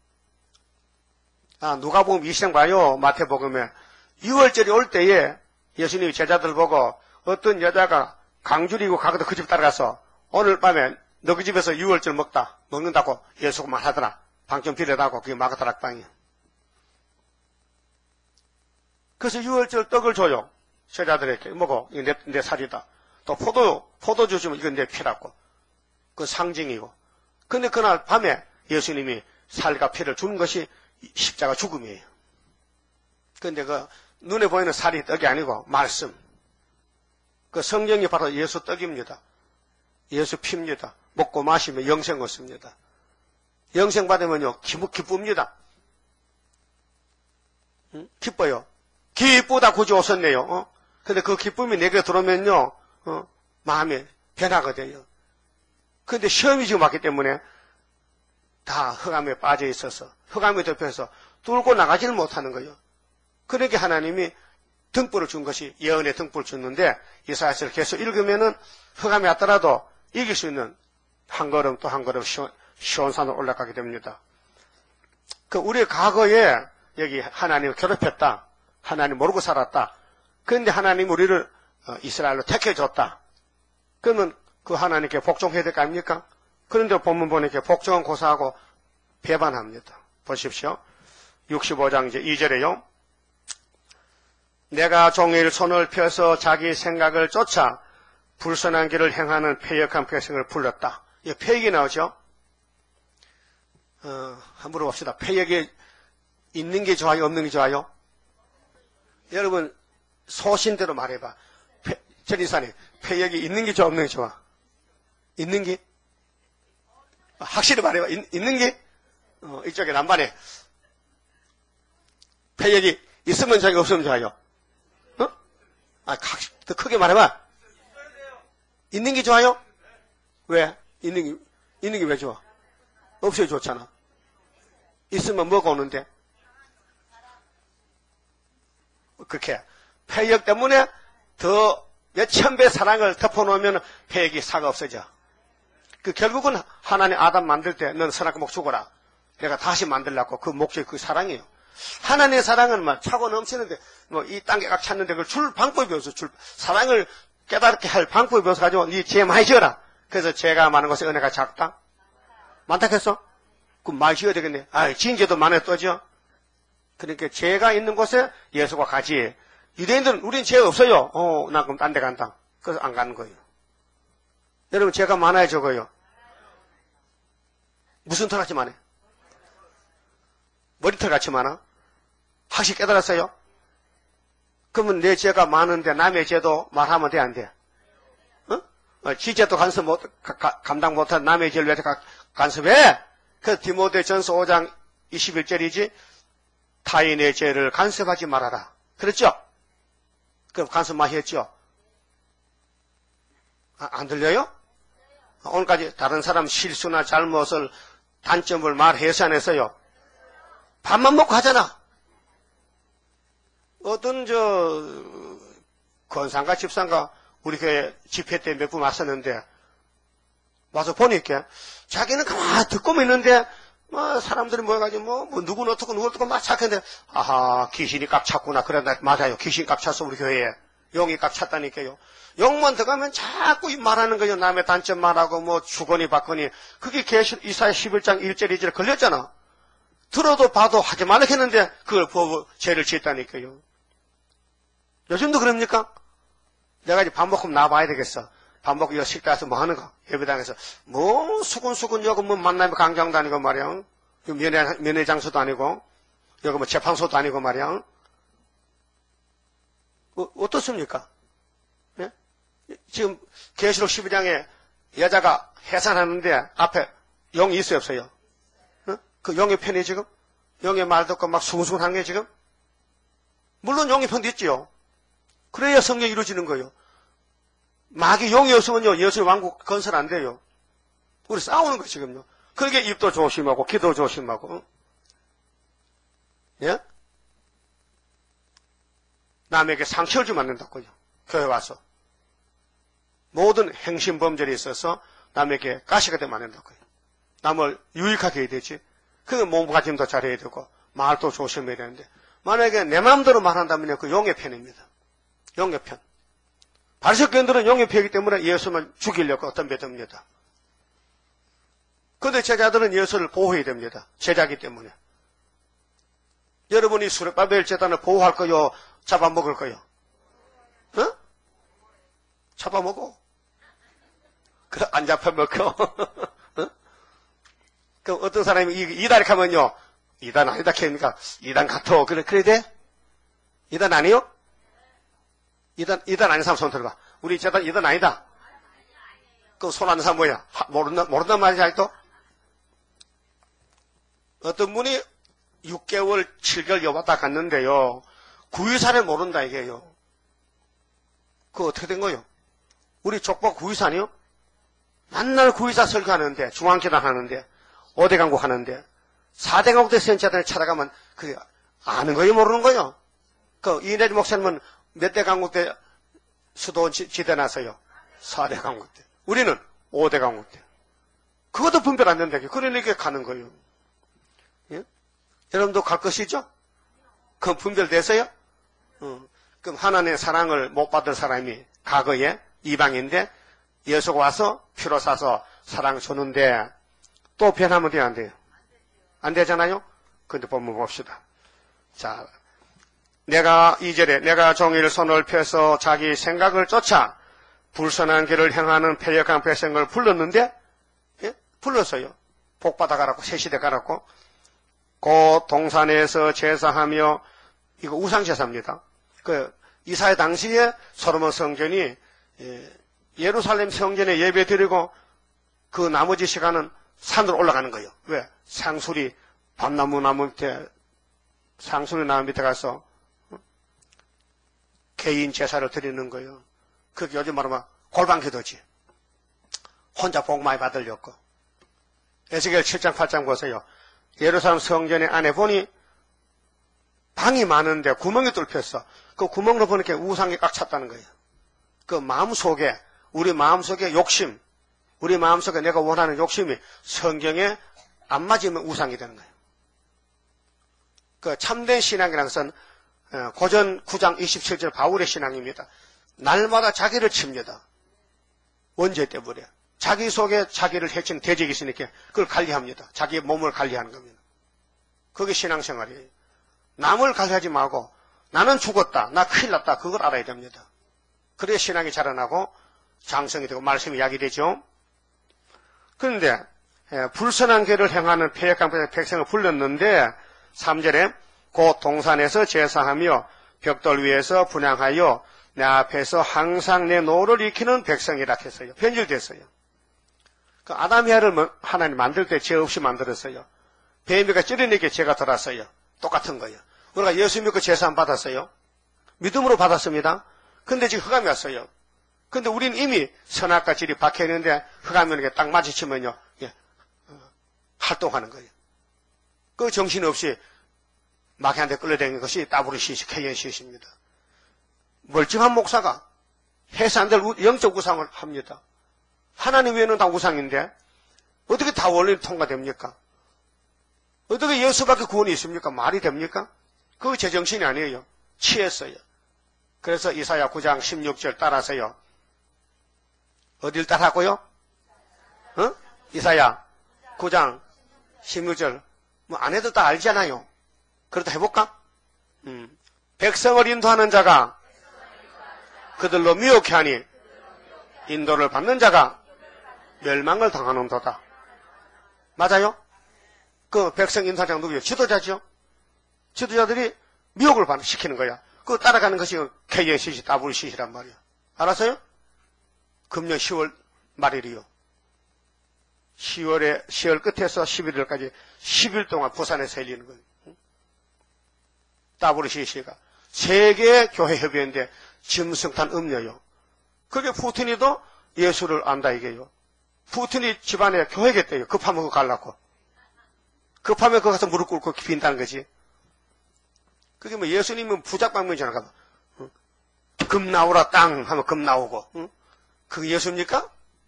Speaker 1: 아, 누가복음 이십 장 봐요. 마태복음에. 유월절이 올 때에 예수님이 제자들 보고 어떤 여자가 강줄이고 가거든 그 집 따라가서 오늘 밤에 너 그 집에서 유월절 먹다, 먹는다고 예수가 말하더라. 방 좀 빌려다고 그게 마가다락방이야. 그래서 유월절 떡을 줘요. 제자들에게 먹어. 이거 내, 내 살이다. 또 포도, 포도주 주면 이건 내 피라고. 그 상징이고. 근데 그날 밤에 예수님이 살과 피를 준 것이 십자가 죽음이에요. 근데 그 눈에 보이는 살이 떡이 아니고 말씀. 그 성경이 바로 예수 떡입니다. 예수 피입니다. 먹고 마시면 영생 얻습니다. 영생 받으면요, 기쁘, 기쁩니다. 응? 기뻐요. 기쁘다 굳이 오셨네요. 어? 근데 그 기쁨이 내게 들어오면요, 어? 마음이 변화거든요. 근데 시험이 지금 왔기 때문에 다 흑암에 빠져 있어서, 흑암에 덮여서 뚫고 나가지를 못하는 거예요. 그러니까 하나님이 등불을 준 것이 예언의 등불을 줬는데, 이사야서를 계속 읽으면은 흑암이 왔더라도 이길 수 있는 한 걸음 또 한 걸음 시원, 시원산으로 올라가게 됩니다. 그 우리 과거에 여기 하나님을 괴롭혔다. 하나님 모르고 살았다. 그런데 하나님 우리를 이스라엘로 택해줬다. 그러면 그 하나님께 복종해야 될 거 아닙니까? 그런데 본문 보니까 복종은 고사하고 배반합니다. 보십시오. 육십오 장 이제 이 절에요. 내가 종일 손을 펴서 자기 생각을 쫓아 불선한 길을 행하는 패역한 백성을 불렀다. 이 패역이 나오죠? 어, 한번 물어봅시다. 패역이 있는 게 좋아요? 없는 게 좋아요? 여러분, 소신대로 말해봐. 전이사님, 패역이 있는 게 좋아? 없는 게 좋아? 있는 게? 확실히 말해봐. 있, 있는 게? 어, 이쪽에 남반에. 패역이 있으면 좋아요? 없으면 좋아요? 어? 아, 더 크게 말해봐. 있는 게 좋아요? 왜? 있는 게, 있는 게 왜 좋아? 없어야 좋잖아. 있으면 뭐가 오는데? 그렇게. 패역 때문에 더 몇천 배 사랑을 덮어놓으면 패역이 사가 없어져. 그 결국은 하나님 아담 만들 때 넌 선악과 목 죽어라. 내가 다시 만들려고 그 목적이 그 사랑이에요. 하나님의 사랑은 막 차고 넘치는데 뭐 이 단계각 찾는데 그걸 줄 방법이 없어. 줄 사랑을 깨닫게 할 방법이 없어가지고 니 죄 많이 지어라. 그래서 죄가 많은 곳에 은혜가 작다? 많다 했어? 그럼 많이 지어야 되겠네. 아, 지은 죄도 많아 또 지어? 그러니까 죄가 있는 곳에 예수가 가지. 유대인들은 우린 죄 없어요. 어, 나 그럼 딴 데 간다. 그래서 안 가는 거예요. 여러분 죄가 많아요 적어요? 무슨 털 같이 많아요? 머리털 같이 많아? 확실히 깨달았어요? 그러면 내 죄가 많은데 남의 죄도 말하면 돼 안 돼? 어? 어, 지제도 간섭 못, 가, 가, 감당 못한 남의 죄를 왜 간섭해? 그 디모데 전서 오 장 이십일 절이지. 타인의 죄를 간섭하지 말아라. 그렇죠? 그럼 간섭 많이 했죠? 아, 안 들려요? 오늘까지 다른 사람 실수나 잘못을 단점을 말해서 안 했어요? 밥만 먹고 하잖아. 어떤 저 권상가 집상가 우리 교회 집회 때 몇 분 왔었는데 와서 보니까 자기는 가만히 듣고만 있는데 뭐 사람들이 모여가지고 뭐, 뭐 누구는 어떻고 누구는 어떻고 막 착했는데 아하 귀신이 깍 찼구나. 그래 나 맞아요. 귀신 깍 찼어 우리 교회에. 용이 깍 찼다니까요. 용만 들어가면 자꾸 말하는 거예요. 남의 단점 말하고 뭐 주거니 받거니. 그게 계시 이사야 십일 장 일 절 이 절 걸렸잖아. 들어도 봐도 하지 말라 했는데 그걸 보고 죄를 지었다니까요. 요즘도 그럽니까? 내가 이제 밥 먹고 나와봐야 되겠어. 밥 먹고 여 식당에서 뭐 하는 거? 예배당에서 뭐 수근수근 여기 뭐 만나면 강장도 아니고 말이야. 면회, 면회 장소도 아니고 여기 뭐 재판소도 아니고 말이야. 어, 어떻습니까? 예? 지금 계시록 십이 장에 여자가 해산하는데 앞에 용이 있어요 없어요? 어? 그 용의 편이 지금? 용의 말 듣고 막 수근수근한 게 지금? 물론 용의 편도 있지요. 그래야 성경이 이루어지는 거예요. 마귀 용이 없으면요 예수의 왕국 건설 안 돼요. 우리 싸우는 거 지금요. 그러게 입도 조심하고 기도 조심하고. 어? 예? 남에게 상처를 주면 안 된다고요. 교회 와서. 모든 행신범죄에 있어서 남에게 가시가 되면 안 된다고요. 남을 유익하게 해야 되지. 그 몸가짐도 잘해야 되고 말도 조심해야 되는데 만약에 내 마음대로 말한다면 그 용의 편입니다. 용의 편. 바리새교인들은 용의 편이기 때문에 예수만 죽이려고 어떤 배듭니다. 그런데 제자들은 예수를 보호해야 됩니다. 제자이기 때문에. 여러분이 수레바벨 제단을 보호할 거요? 잡아먹을 거요? 어? 잡아먹어. 그래, 안 잡아먹어. 어? 그럼 어떤 사람이 이단 하면요. 이단 아니다 캐니까 이단 같어. 그래, 그래 돼? 이단 아니요? 이단, 이단 아닌 사람 손 들어봐. 우리 제단 이단 아니다. 그 손 아는 사람 뭐야? 하, 모른다, 모른단 말이지, 아직도? 어떤 분이 육 개월, 칠 개월 여봤다 갔는데요. 구의사를 모른다, 이게요. 그거 어떻게 된 거요? 우리 족보 구의사 아니요? 맨날 구의사 설교하는데, 중앙기단 하는데, 오대 강국 하는데, 사대 강국대 센터를 찾아가면, 그게 아는 거요, 모르는 거요? 그, 이내리 목사님은 몇 대 강국대 수도원 지대 나서요? 사대 강국대. 우리는 오대 강국대. 그것도 분별 안 된다. 그러니까 가는 거예요. 예? 여러분도 갈 것이죠? 그럼 분별돼서요? 어. 그럼 하나님의 사랑을 못 받을 사람이 과거에 이방인데 예수가 와서 피로 사서 사랑 주는데 또 변하면 돼요? 안 돼요? 안 되잖아요? 근데 본문 봅시다. 자, 내가 이 절에 내가 종일 손을 펴서 자기 생각을 쫓아 불선한 길을 향하는 패역한 백성을 불렀는데 예? 불렀어요. 복받아 가라고 새시대 가라고 곧 동산에서 제사하며 이거 우상제사입니다. 그 이사야 당시에 솔로몬 성전이 예, 예루살렘 성전에 예배 드리고 그 나머지 시간은 산으로 올라가는 거예요. 왜? 상수리 밤나무 나무 밑에 상수리 나무 밑에 가서 개인 제사를 드리는 거예요. 그게 요즘 말하면 골방 기도지. 혼자 복 많이 받으려고. 에스겔 칠 장 팔 장 보세요. 예루살렘 성전의 안에 보니 방이 많은데 구멍이 뚫혔어. 그 구멍으로 보니까 우상이 꽉 찼다는 거예요. 그 마음속에 우리 마음속에 욕심, 우리 마음속에 내가 원하는 욕심이 성경에 안 맞으면 우상이 되는 거예요. 그 참된 신앙이라는 것은 고전 구 장 이십칠 절 바울의 신앙입니다. 날마다 자기를 칩니다. 원죄 때문에. 자기 속에 자기를 해치는 대적이 있으니까 그걸 관리합니다. 자기의 몸을 관리하는 겁니다. 그게 신앙생활이에요. 남을 관리하지 말고 나는 죽었다, 나 큰일 났다, 그걸 알아야 됩니다. 그래야 신앙이 자라나고 장성이 되고 말씀이 약이 되죠. 그런데 불선한 길을 행하는 패역한 백성을 불렀는데 삼 절에 곧 동산에서 제사하며 벽돌 위에서 분향하여 내 앞에서 항상 내 노를 익히는 백성이라 했어요. 변질됐어요. 그 아담이아를 하나님 만들 때 죄 없이 만들었어요. 뱀이가 찌르니까 죄가 들었어요. 똑같은 거예요. 우리가 예수 믿고 제사 받았어요. 믿음으로 받았습니다. 근데 지금 흑암이 왔어요. 근데 우리는 이미 선악과 질이 박혀 있는데 흑암이 이렇게 딱 마주치면요, 예, 어, 활동하는 거예요. 그 정신없이 마귀한테 끌려다니는 것이 더블유씨씨, 케이엔씨씨입니다. 멀쩡한 목사가 해서 안 될 영적 우상을 합니다. 하나님 외에는 다 우상인데 어떻게 다 원리는 통과됩니까? 어떻게 예수밖에 구원이 있습니까? 말이 됩니까? 그거 제정신이 아니에요. 취했어요. 그래서 이사야 구 장 십육 절 따라서요. 어딜 따라하고요? 어? 이사야 구 장 십육 절. 뭐 안 해도 다 알잖아요. 그렇다 해볼까? 음. 백성을 인도하는 자가 그들로 미혹해 하니 인도를 받는 자가 멸망을 당하는도다. 맞아요? 그 백성 인도자 누구예요? 지도자죠? 지도자들이 미혹을 시키는 거야. 그거 따라가는 것이 케이엔씨씨, 더블유씨씨란 말이야. 알았어요? 금년 시월 말일이요. 시월에, 시월 끝에서 십일월까지 십 일 동안 부산에서 열리는 거예요. 더블유씨씨가 세계 교회 협의회인데 짐승탄 음녀요. 그게 푸틴이도 예수를 안다 이게요. 푸틴이 집안에 교회겠대요. 급하면 그거 갈라고. 급하면 그거 가서 무릎 꿇고 빈다는 거지. 그게 뭐 예수님은 부작방면이잖아. 응? 금 나오라 땅 하면 금 나오고. 응? 그게 예수입니까?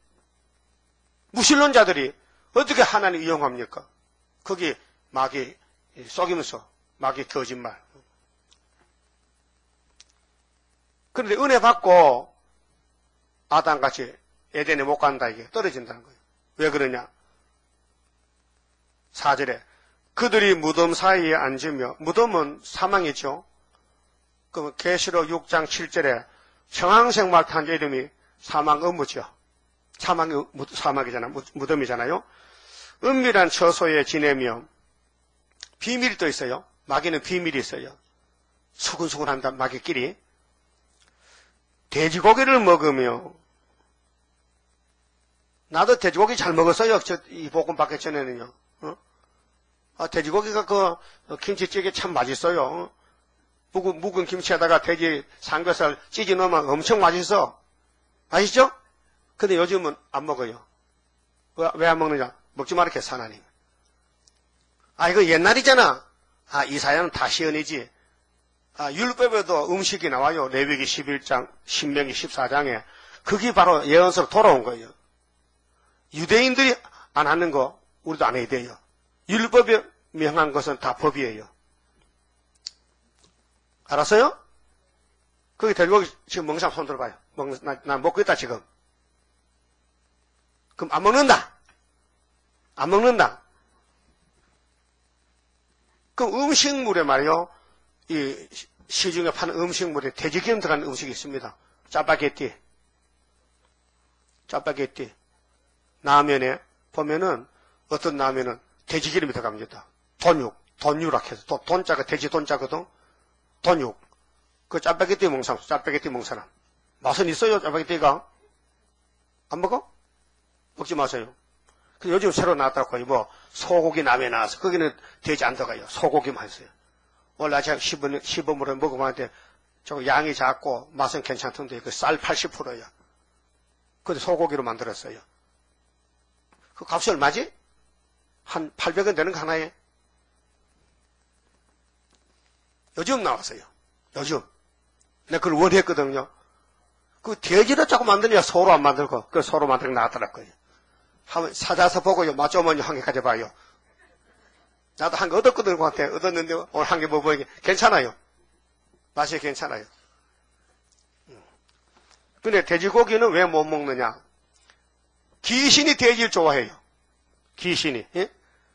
Speaker 1: 무신론자들이 어떻게 하나님 이용합니까? 거기 마귀 속이면서 마귀 거짓말. 그런데 은혜 받고 아담같이 에덴에 못 간다 이게 떨어진다는 거예요. 왜 그러냐? 사 절에 그들이 무덤 사이에 앉으며, 무덤은 사망이죠. 그 계시록 육 장 칠 절에 청항생말 탄 이름이 사망 어무죠. 사망이 사막이잖아, 무덤이잖아요. 은밀한 처소에 지내며 비밀이 또 있어요. 마귀는 비밀이 있어요. 수근수근한다 마귀끼리. 돼지고기를 먹으며, 나도 돼지고기 잘 먹었어요. 저, 이 볶음 받기 전에는요. 어? 아, 돼지고기가 그, 김치찌개 참 맛있어요. 어? 묵은, 묵은 김치에다가 돼지 삼겹살 찢어 넣으면 엄청 맛있어. 아시죠? 근데 요즘은 안 먹어요. 왜 안 먹느냐? 먹지 말게, 하나님. 아, 이거 옛날이잖아. 아, 이사야는 다 시언이지. 아, 율법에도 음식이 나와요. 레위기 십일 장, 신명기 십사 장에. 그게 바로 예언서로 돌아온 거예요. 유대인들이 안 하는 거, 우리도 안 해야 돼요. 율법에 명한 것은 다 법이에요. 알았어요? 거기 돼지고기 지금 먹는 사람 손 들어봐요. 먹는, 나, 나 먹고 있다, 지금. 그럼 안 먹는다. 안 먹는다. 그럼 음식물에 말이요. 이 시중에 파는 음식물에 돼지기름 들어가는 음식이 있습니다. 짜파게티. 짜파게티. 라면에 보면은 어떤 라면은 돼지기름이 들어갑니다. 돈육. 돈유라 해서. 돈, 돈자가 돼지 돈자거든. 돈육. 그 짜파게티 먹는 사람, 짜파게티 먹는 사람. 맛은 있어요, 짜파게티가? 안 먹어? 먹지 마세요. 근데 요즘 새로 나왔다고, 뭐, 소고기 라면 나와서, 거기는 돼지 안 들어가요. 소고기만 있어요. 원래 제가 시범, 시범으로 먹어봤는데, 저거 양이 작고, 맛은 괜찮던데, 그 쌀 팔십 퍼센트야. 근데 소고기로 만들었어요. 그 값이 얼마지? 한 팔백 원 되는 거 하나에? 요즘 나왔어요. 요즘. 내가 그걸 원했거든요. 그 돼지를 자꾸 만드냐, 소로 안 만들고, 그 소로 만들고 나왔더라고요. 한번 찾아서 보고요, 맛좋으면 한 개 가져봐요. 나도 한 개 얻었거든, 그한테. 얻었는데, 오늘 한 개 먹어보니까 괜찮아요. 맛이 괜찮아요. 근데 돼지고기는 왜 못 먹느냐? 귀신이 돼지를 좋아해요. 귀신이. 예?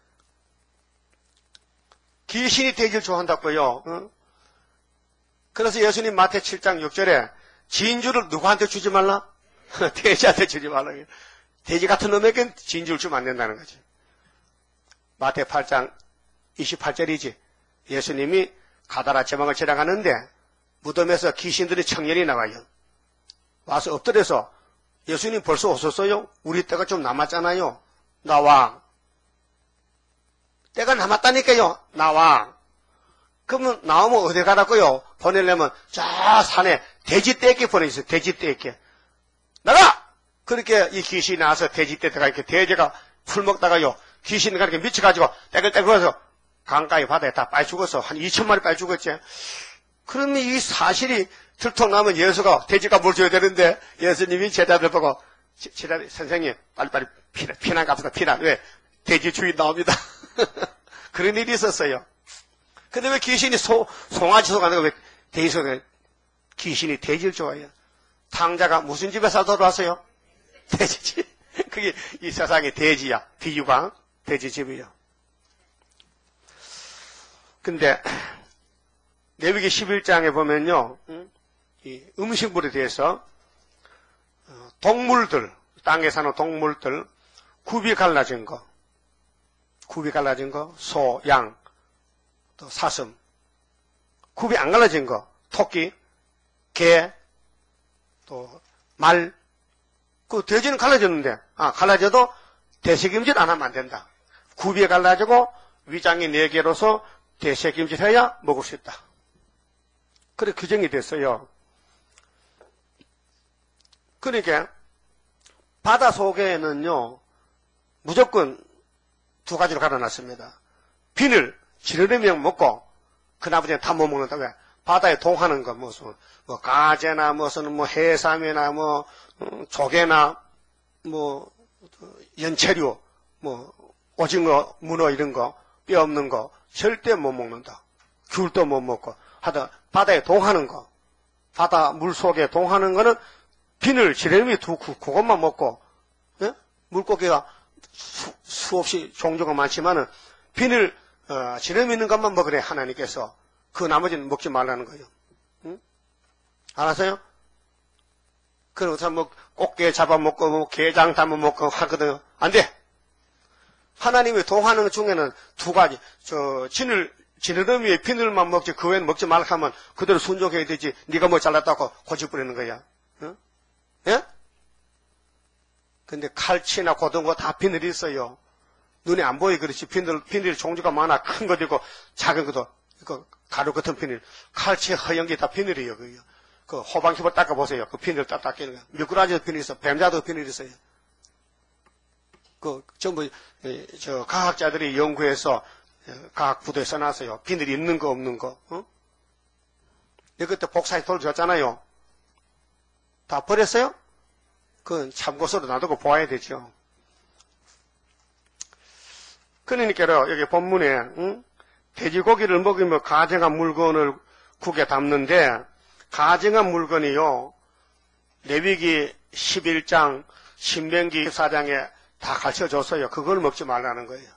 Speaker 1: 귀신이 돼지를 좋아한다고요. 어? 그래서 예수님 마태 칠 장 육 절에 진주를 누구한테 주지 말라? 돼지한테 주지 말라. 돼지 같은 놈에겐 진주를 주면 안 된다는 거지. 마태 팔 장 이십팔 절이지. 예수님이 가다라 지방을 지나가는데 무덤에서 귀신들이 청년이 나와요. 와서 엎드려서 예수님 벌써 오셨어요? 우리 때가 좀 남았잖아요. 나와. 때가 남았다니까요. 나와. 그러면 나오면 어디 가라고요? 보내려면 저 산에 돼지 떼게 보내주세요. 돼지 떼게. 나가! 그렇게 이 귀신이 나와서 돼지 떼다가 이렇게 돼지가 풀 먹다가요. 귀신이 이렇게 미쳐가지고 떼글떼글해서 강가의 바다에 다 빠져 죽었어. 한 이천 마리 빠져 죽었지. 그러면 이 사실이 들통나면 예수가 돼지가 물 줘야 되는데 예수님이 제자들 보고 제자 선생님 빨리빨리 피난, 피난 갑시다. 피난. 왜? 돼지 주인 나옵니다. 그런 일이 있었어요. 근데 왜 귀신이 소, 송아지 소 가는 거 왜 돼지 소가 귀신이 돼지를 좋아해요? 탕자가 무슨 집에서 돌아왔어요? 돼지집. 그게 이 세상의 돼지야. 비유가 돼지집이요. 근데 레위기 십일 장에 보면요, 이 음식물에 대해서 동물들, 땅에 사는 동물들 굽이 갈라진 거, 굽이 갈라진 거, 소, 양, 또 사슴, 굽이 안 갈라진 거, 토끼, 개, 또 말, 그 돼지는 갈라졌는데, 아 갈라져도 대책임질 안 하면 안 된다. 굽이 갈라지고 위장이 네 개로서 대책임질해야 먹을 수 있다. 그래 규정이 됐어요. 그러니까 바다 속에는요 무조건 두 가지로 갈아놨습니다. 비늘 지느러미만 먹고 그 나머지는 다 못 먹는다. 왜? 바다에 동하는 거 무슨 뭐 가재나 무슨 뭐 해삼이나 뭐 음, 조개나 뭐 연체류 뭐 오징어 문어 이런 거 뼈 없는 거 절대 못 먹는다. 귤도 못 먹고 하다 바다에 동하는 거 바다 물 속에 동하는 거는 비늘 지느러미 두 그것만 먹고 예? 물고기가 수, 수없이 종류가 많지만은 비늘 어, 지느러미 있는 것만 먹으래 하나님께서 그 나머지는 먹지 말라는 거예요. 응? 알았어요? 그래서 뭐 꽃게 잡아먹고 뭐 게장 담아먹고 하거든요. 안 돼. 하나님이 동하는 것 중에는 두 가지. 저 지늘 지느러미에 비늘만 먹지 그 외에는 먹지 말라 하면 그대로 순종해야 되지. 네가 뭐 잘났다고 고집부리는 거야. 응? 예? 근데 칼치나 고등어 다 비늘이 있어요. 눈에 안 보이 그렇지. 비늘 비늘 종류가 많아. 큰 것도 있고 작은 것도 그 가루 같은 비늘. 칼치 허연기 다 비늘이에요. 그요. 그 호방집을 닦아보세요. 그 비늘 딱 닦이는 거. 미꾸라지도 비늘 있어. 뱀자도 비늘 있어요. 그 전부 저 과학자들이 연구해서 과학 부도에 써놨어요. 비늘이 있는 거 없는 거. 어? 그때 복사해 돌려줬잖아요. 다 버렸어요? 그건 참고서로 놔두고 보아야 되죠. 그러니까요 여기 본문에 응? 돼지고기를 먹으며 가증한 물건을 국에 담는데 가증한 물건이요 레위기 십일 장 신명기 십사 장에 다 가르쳐줬어요. 그걸 먹지 말라는 거예요.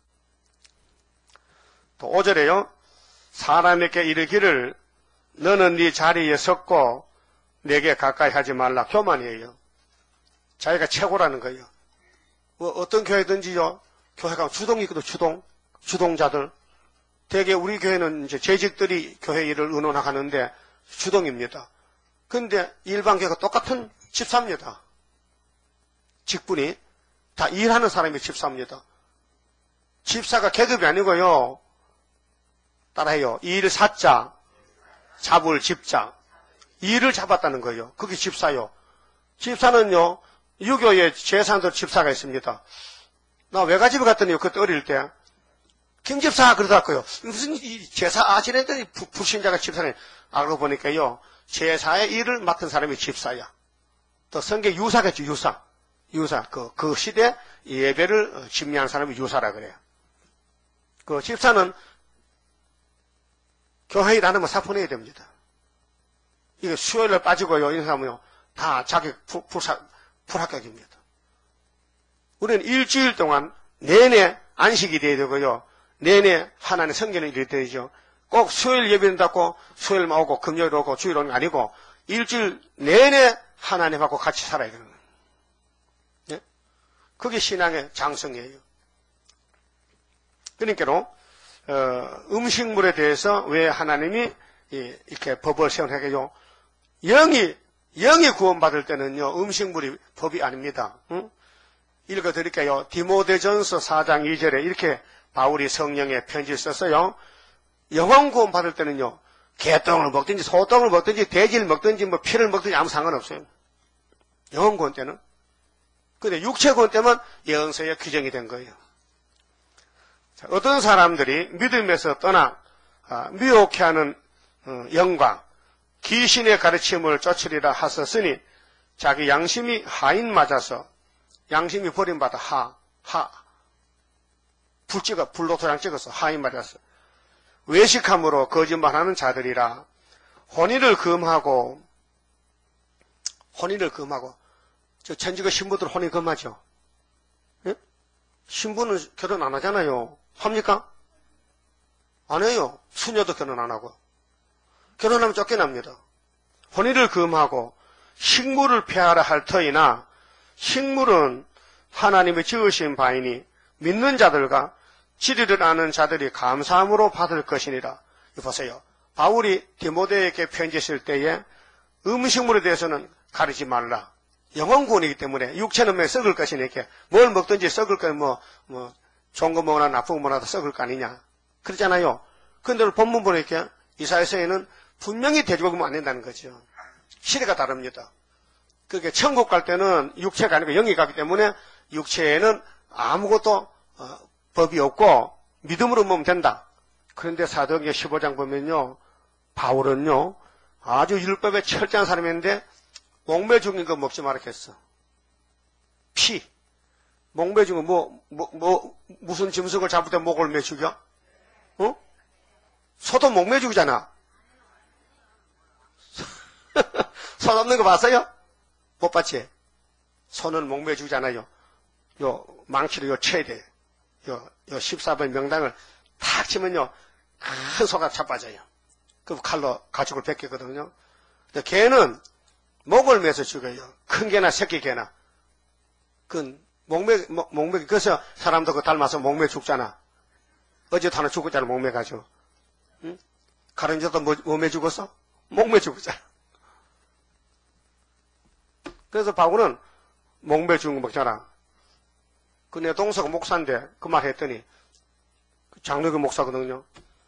Speaker 1: 또 오 절에요 사람에게 이르기를 너는 네 자리에 섰고 내게 가까이 하지 말라. 교만이에요. 자기가 최고라는 거예요. 뭐 어떤 교회든지요 교회가 주동이 있거든. 주동 주동자들 대개 우리 교회는 이제 재직들이 교회 일을 의논하는데 주동입니다. 근데 일반 교회가 똑같은 집사입니다. 직분이 다 일하는 사람이 집사입니다. 집사가 계급이 아니고요. 따라해요. 일 사자 잡을 집자 일을 잡았다는 거예요. 그게 집사요. 집사는요 유교의 재산들 집사가 있습니다. 나 외가집에 갔더니 그때 어릴 때 김집사 그러더라고요. 무슨 이 제사 아시는데 불신자가 집사네. 알고 보니까요 제사의 일을 맡은 사람이 집사야. 또 성경 유사겠죠. 유사 유사 그, 그 시대 예배를 집례한 사람이 유사라 그래요. 그 집사는 교회 일 안 하면 사포내야 됩니다. 이게 수요일에 빠지고요 이런 사람은요 다 자격 불, 불사, 불합격입니다. 우리는 일주일 동안 내내 안식이 돼야 되고요. 내내 하나님 성전을 이뤄야 되죠. 꼭 수요일 예배한다고 수요일만 오고 금요일 오고 주일 오는 게 아니고 일주일 내내 하나님하고 같이 살아야 되는 거예요. 네? 그게 신앙의 장성이에요. 그러니까 어, 음식물에 대해서 왜 하나님이 이렇게 법을 세워내게요. 영이, 영이 구원받을 때는요, 음식물이 법이 아닙니다. 응? 읽어드릴게요. 디모데전서 사 장 이 절에 이렇게 바울이 성령의 편지를 썼어요. 영혼 구원받을 때는요, 개똥을 먹든지 소똥을 먹든지 돼지를 먹든지 뭐 피를 먹든지 아무 상관없어요. 영혼 구원 때는. 근데 육체 구원 때만 영서에 규정이 된 거예요. 자, 어떤 사람들이 믿음에서 떠나 아, 미혹해하는 어, 영광, 귀신의 가르침을 쫓으리라 하셨으니 자기 양심이 하인 맞아서 양심이 버림받아 하, 하, 불 찍어, 불로 도장 찍어서 하인 맞아서 외식함으로 거짓말하는 자들이라 혼인을 금하고 혼인을 금하고 저 천주교 신부들 혼인 금하죠. 예? 신부는 결혼 안 하잖아요. 합니까? 안 해요. 수녀도 결혼 안 하고. 결혼하면 쫓겨납니다. 혼인을 금하고 식물을 폐하라 할 터이나 식물은 하나님의 지으신 바이니 믿는 자들과 지리를 아는 자들이 감사함으로 받을 것이니라. 보세요. 바울이 디모데에게 편지 쓸 때에 음식물에 대해서는 가리지 말라. 영혼구원이기 때문에 육체는 왜 썩을 것이니까 뭘 먹든지 썩을 거 뭐, 뭐, 좋은 거 먹으나 나쁜 거 먹으나 다 썩을 거 아니냐. 그렇잖아요. 그런데 본문 보니까 이사야서에는 분명히 돼지고기 먹으면 안 된다는 거죠. 시대가 다릅니다. 그게 천국 갈 때는 육체가 아니고 영이 가기 때문에 육체에는 아무것도 어, 법이 없고 믿음으로 먹으면 된다. 그런데 사도행전 십오 장 보면요. 바울은요. 아주 율법에 철저한 사람인데 목매 죽인 거 먹지 말았겠어. 피. 목매 죽은 뭐, 뭐, 뭐, 무슨 짐승을 잡을 때 목을 매 죽여? 어? 소도 목매 죽이잖아. 소 없는 거 봤어요? 못 봤지? 소는 목매 죽이잖아요. 요, 망치로 요 쳐야 돼. 요, 요 십사 번 명당을 탁 치면요. 큰 소가 자빠져요. 그 칼로 가죽을 벗기거든요. 근데 개는 목을 매서 죽여요. 큰 개나 새끼 개나. 그 목매, 목매, 그래서 사람도 그 닮아서 목매 죽잖아. 어제도 하나 죽었잖아, 목매 가지고. 응? 가른자도 뭐, 뭐매 죽었어? 목매 죽었잖아. 그래서 바울은 목매 죽은 거 먹잖아. 그 내 동서가 목사인데 그 말 했더니 장로교 목사거든요.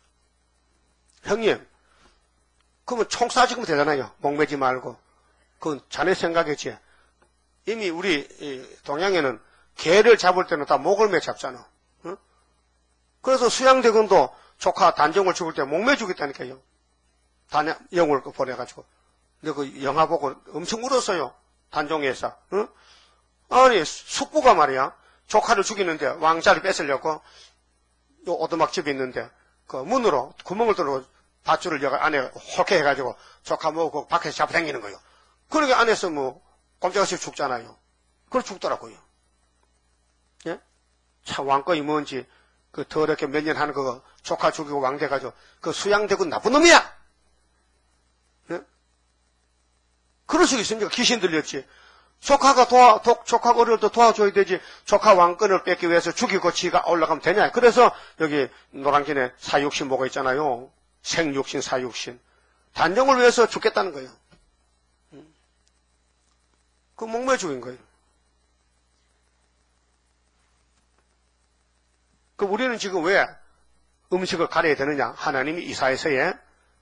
Speaker 1: 형님, 그러면 총 쏴죽으면 되잖아요. 목매지 말고. 그건 자네 생각이지. 이미 우리 동양에는 개를 잡을 때는 다 목을 매 잡잖아. 응? 그래서 수양대군도 조카 단정을 죽을 때 목매 죽였다니까요. 단영을 보내가지고. 근데 그 영화 보고 엄청 울었어요. 단종에서. 응? 아니 숙부가 말이야. 조카를 죽이는데 왕자를 뺏으려고 요 오두막집이 있는데 그 문으로 구멍을 뚫고 밧줄을 여기 안에 홀게 해가지고 조카 모으고 밖에서 잡아당기는 거예요. 그러게 안에서 뭐 꼼짝없이 죽잖아요. 그걸 죽더라고요. 예? 참 왕권이 뭔지 그 더럽게 몇 년 하는 그거 조카 죽이고 왕돼가지고 그 수양대군 나쁜 놈이야. 예? 그럴 수 있습니까? 귀신 들렸지. 조카가 도와, 도, 조카가 어려울 때 도와줘야 되지. 조카 왕권을 뺏기 위해서 죽이고 지가 올라가면 되냐. 그래서 여기 노란길에 사육신 뭐가 있잖아요. 생육신, 사육신. 단정을 위해서 죽겠다는 거예요. 그 목매 죽인 거예요. 그 우리는 지금 왜 음식을 가려야 되느냐? 하나님이 이사야서에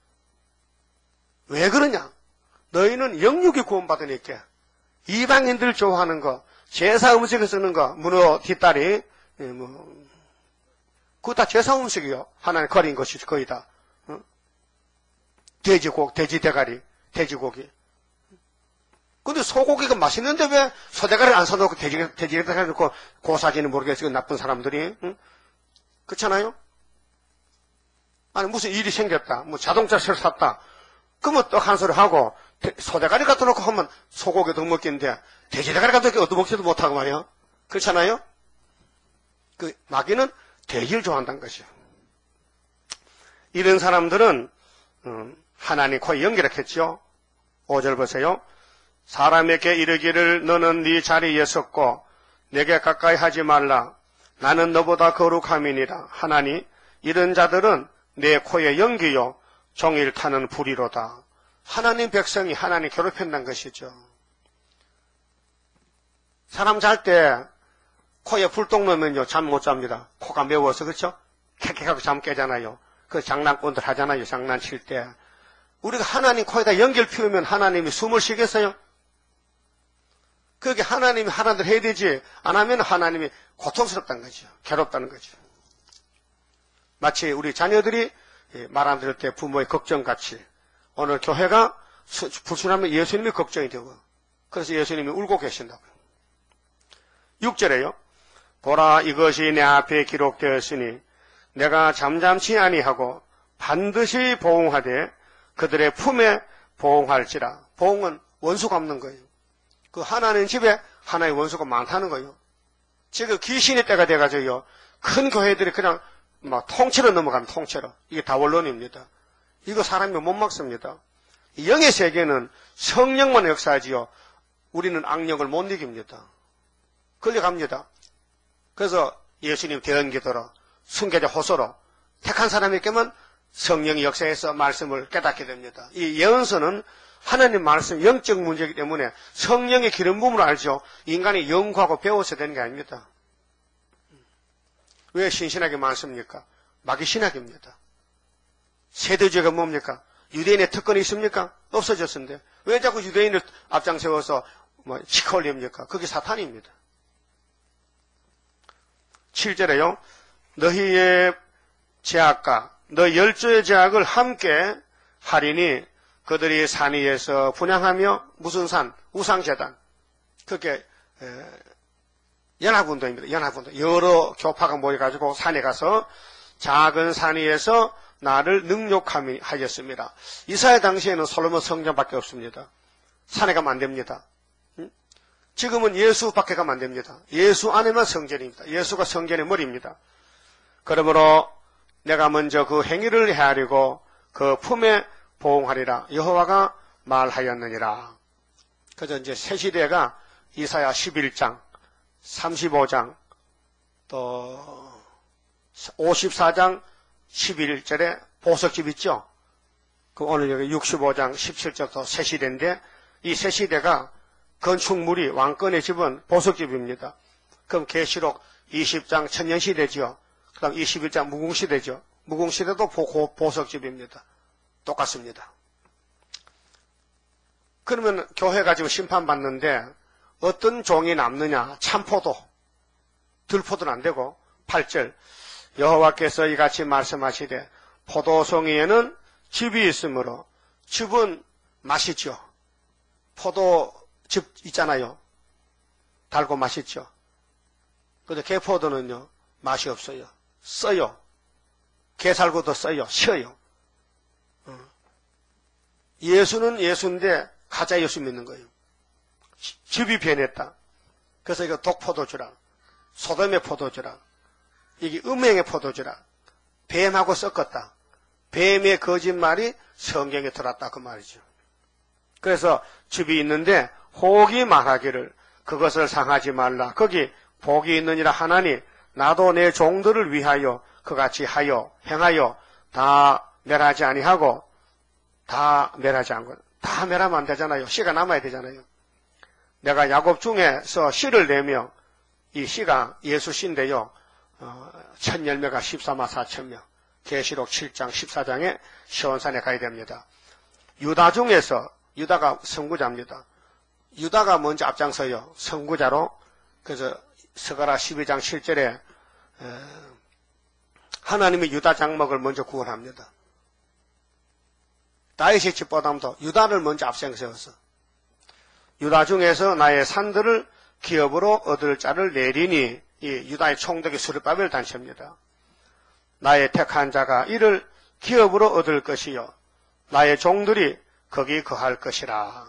Speaker 1: 왜 그러냐? 너희는 영육이 구원받으니까 이방인들 좋아하는 거, 제사 음식을 쓰는 거, 문어 뒷다리, 뭐 그거 다 제사 음식이요. 하나님 거린 것이 거의 다. 어? 돼지고, 돼지 대가리, 돼지고기. 근데 소고기가 맛있는데 왜 소대가리를 안 사놓고 돼지, 돼지 대가리 넣고 고사지는 모르겠어요. 나쁜 사람들이. 응? 그렇잖아요? 아니, 무슨 일이 생겼다. 뭐 자동차를 샀다. 그러면 떡 한 소리 하고, 소대가리 갖다 놓고 하면 소고기도 먹겠는데, 돼지 대가리 갖다 놓고 얻어먹지도 못하고 말이야. 그렇잖아요? 그, 마귀는 돼지를 좋아한다는 것이요. 이런 사람들은, 음, 하나님 거의 연결했겠죠? 오 절 보세요. 사람에게 이르기를 너는 네 자리에 섰고 내게 가까이 하지 말라. 나는 너보다 거룩함이니라. 하나니 이런 자들은 내 코에 연기요 종일 타는 불이로다. 하나님 백성이 하나님 괴롭힌다는 것이죠. 사람 잘 때 코에 불똥 넣으면요 잠 못 잡니다. 코가 매워서. 그렇죠? 캑캑하고 잠 깨잖아요. 그 장난꾼들 하잖아요. 장난칠 때. 우리가 하나님 코에다 연기를 피우면 하나님이 숨을 쉬겠어요? 그게 하나님이 하나들 해야 되지. 안 하면 하나님이 고통스럽다는 거죠. 괴롭다는 거죠. 마치 우리 자녀들이 말 안 들을 때 부모의 걱정같이 오늘 교회가 불순하면 예수님이 걱정이 되고, 그래서 예수님이 울고 계신다고요. 육 절에요. 보라, 이것이 내 앞에 기록되었으니 내가 잠잠치 아니하고 반드시 보응하되 그들의 품에 보응할지라. 보응은 원수 갚는 거예요. 그 하나님 집에 하나의 원수가 많다는 거예요. 지금 귀신의 때가 돼가지고요, 큰 교회들이 그냥 막 통째로 넘어가면 통째로. 이게 다 원론입니다. 이거 사람이 못 막습니다. 영의 세계는 성령만 역사하지요. 우리는 악령을 못 이깁니다. 걸려갑니다. 그래서 예수님 대언기도로 순교자 호소로 택한 사람에게만 성령이 역사해서 말씀을 깨닫게 됩니다. 이 예언서는 하나님 말씀 영적 문제이기 때문에 성령의 기름 부음을 알죠. 인간이 연구하고 배워서 되는 게 아닙니다. 왜 신신학이 많습니까? 마귀 신학입니다. 세대주의가 뭡니까? 유대인의 특권이 있습니까? 없어졌는데 왜 자꾸 유대인을 앞장 세워서 뭐 치켜 올립니까? 그게 사탄입니다. 칠 절에요. 너희의 제약과 너 열조의 제약을 함께 하리니 그들이 산 위에서 분향하며 무슨 산? 우상재단. 그게 연합운동입니다. 연합운동. 여러 교파가 모여가지고 산에 가서 작은 산 위에서 나를 능욕하였습니다. 이사야 당시에는 솔로몬 성전밖에 없습니다. 산에 가면 안 됩니다. 지금은 예수밖에 가면 안 됩니다. 예수 안에만 성전입니다. 예수가 성전의 머리입니다. 그러므로 내가 먼저 그 행위를 헤아리고 그 품에 보응하리라. 여호와가 말하였느니라. 그래서 이제 새 시대가 이사야 십일 장, 삼십오 장, 또 오십사 장, 십일 절에 보석집 있죠? 그 오늘 여기 육십오 장, 십칠 절도 새 시대인데 이 새 시대가 건축물이 왕권의 집은 보석집입니다. 그럼 계시록 이십 장 천년시대죠. 그 다음 이십일 장 무궁시대죠. 무궁시대도 보, 보석집입니다. 똑같습니다. 그러면 교회가 지금 심판받는데 어떤 종이 남느냐? 참포도, 들포도는 안 되고. 팔 절 여호와께서 이같이 말씀하시되 포도송이에는 즙이 있으므로. 즙은 맛있죠. 포도즙 있잖아요. 달고 맛있죠. 근데 개포도는요 맛이 없어요. 써요. 게살고도 써요. 쉬어요. 예수는 예수인데 가짜 예수 믿는 거예요. 즙이 변했다. 그래서 이거 독포도주라, 소돔의 포도주라, 이게 음행의 포도주라, 뱀하고 섞었다. 뱀의 거짓말이 성경에 들었다 그 말이죠. 그래서 즙이 있는데 혹이 말하기를 그것을 상하지 말라. 거기 복이 있느니라 하나니 나도 내 종들을 위하여 그같이 하여 행하여 다 멸하지 아니하고. 다 멸하지 않고. 다 멸하면 안 되잖아요. 씨가 남아야 되잖아요. 내가 야곱 중에서 씨를 내며, 이 씨가 예수 씨인데요. 어, 천 열매가 십사만 사천 명. 계시록 칠 장 십사 장에 시온산에 가야 됩니다. 유다 중에서, 유다가 선구자입니다. 유다가 먼저 앞장서요. 선구자로. 그래서 스가랴 십이 장 칠 절에 에, 하나님이 유다 장막을 먼저 구원합니다. 다윗의 집보다도 유다를 먼저 앞장서서 유다 중에서 나의 산들을 기업으로 얻을 자를 내리니, 이 유다의 총독이 스룹바벨 단체입니다. 나의 택한 자가 이를 기업으로 얻을 것이요 나의 종들이 거기 거할 것이라.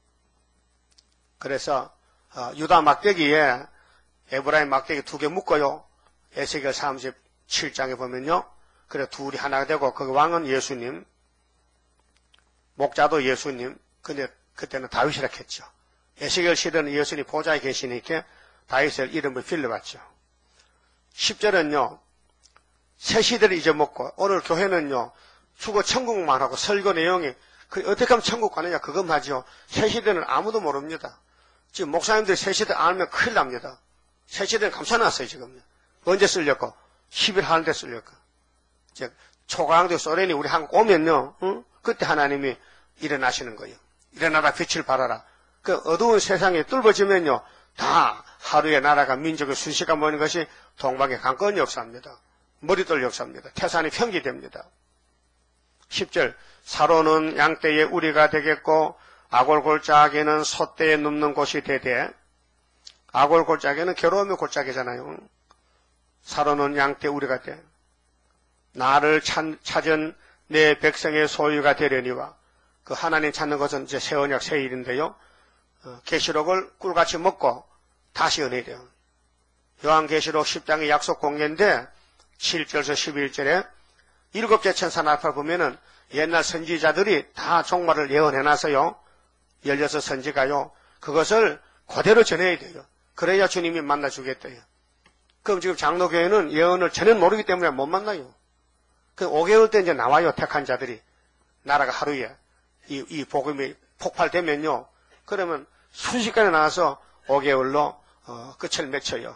Speaker 1: 그래서 유다 막대기에 에브라임 막대기 두 개 묶어요. 에스겔 삼십칠 장에 보면요. 그래 둘이 하나가 되고 그 왕은 예수님, 목자도 예수님. 근데 그때는 다윗이라 했죠. 에스겔 시대는 예수님 보좌에 계시니까 다윗의 이름을 빌려봤죠. 십 절은요. 새 시대를 잊어먹고 오늘 교회는요. 주거 천국만 하고 설교 내용이 그 어떻게 하면 천국 가느냐 그것만 하죠. 새 시대는 아무도 모릅니다. 지금 목사님들이 새 시대 알면 큰일 납니다. 새 시대는 감춰놨어요 지금. 언제 쓰려고? 십 일 하는데 쓰려고. 즉 초강대 소련이 우리 한국 오면요, 응? 그때 하나님이 일어나시는 거예요. 일어나라 빛을 발하라. 그 어두운 세상에 뚫어지면요, 다 하루의 나라가 민족의 순식가 모이는 것이 동방의 강권 역사입니다. 머리돌 역사입니다. 태산이 평기됩니다. 십 절 사로는 양떼의 우리가 되겠고 아골골짜기는 소떼에 눕는 곳이 되되, 아골골짜기는 괴로움의 골짜기잖아요. 사로는 양떼 우리가 돼. 나를 찾, 찾은 내 백성의 소유가 되려니와, 그 하나님 찾는 것은 이제 새 언약 새 일인데요. 어, 계시록을 꿀같이 먹고 다시 은혜 돼요. 요한계시록 십 장의 약속 공개인데 칠 절에서 십일 절에 일곱째 천사 나팔 보면은 옛날 선지자들이 다 종말을 예언해놨어요. 열여섯 선지가요. 그것을 그대로 전해야 돼요. 그래야 주님이 만나주겠대요. 그럼 지금 장로교회는 예언을 전혀 모르기 때문에 못 만나요. 그 오 개월 때 이제 나와요. 택한 자들이. 나라가 하루에 이, 이 복음이 폭발되면요. 그러면 순식간에 나와서 오 개월로 어, 끝을 맺혀요.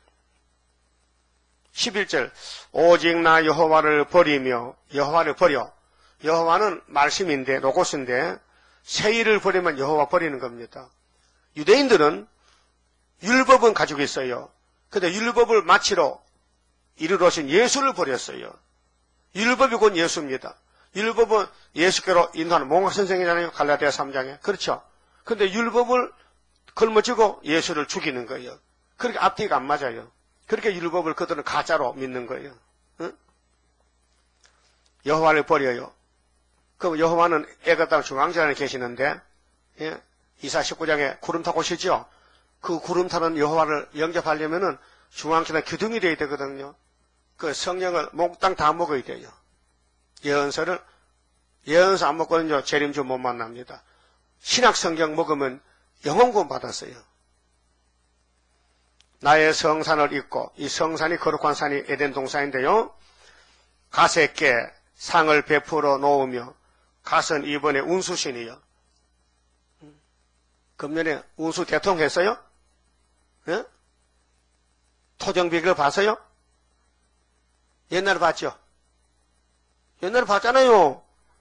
Speaker 1: 십일 절 오직 나 여호와를 버리며, 여호와를 버려. 여호와는 말씀인데 로고스인데 새 일을 버리면 여호와 버리는 겁니다. 유대인들은 율법은 가지고 있어요. 근데 율법을 마치러 이르러 오신 예수를 버렸어요. 율법이 곧 예수입니다. 율법은 예수께로 인도하는 몽학 선생이잖아요. 갈라디아 삼 장에. 그렇죠. 근데 율법을 걸머쥐고 예수를 죽이는 거예요. 그렇게 앞뒤가 안 맞아요. 그렇게 율법을 그들은 가짜로 믿는 거예요. 응? 여호와를 버려요. 그럼 여호와는 애굽 땅 중앙지간에 계시는데, 예? 이사 십구 장에 구름 타고 오시죠. 그 구름 타는 여호와를 영접하려면은 중앙지간 기둥이 돼야 되거든요. 그 성령을 몽땅 다 먹어야 돼요. 예언서를, 예언서 안 먹고는요, 재림주 못 만납니다. 신약 성경 먹으면 영혼 구원 받았어요. 나의 성산을 잊고, 이 성산이 거룩한 산이 에덴 동산인데요. 갓에게 상을 베풀어 놓으며, 갓은 이번에 운수신이요. 금년에 운수 대통령 했어요? 예? 토정비를 봤어요? 옛날에 봤죠? 옛날에 봤잖아요.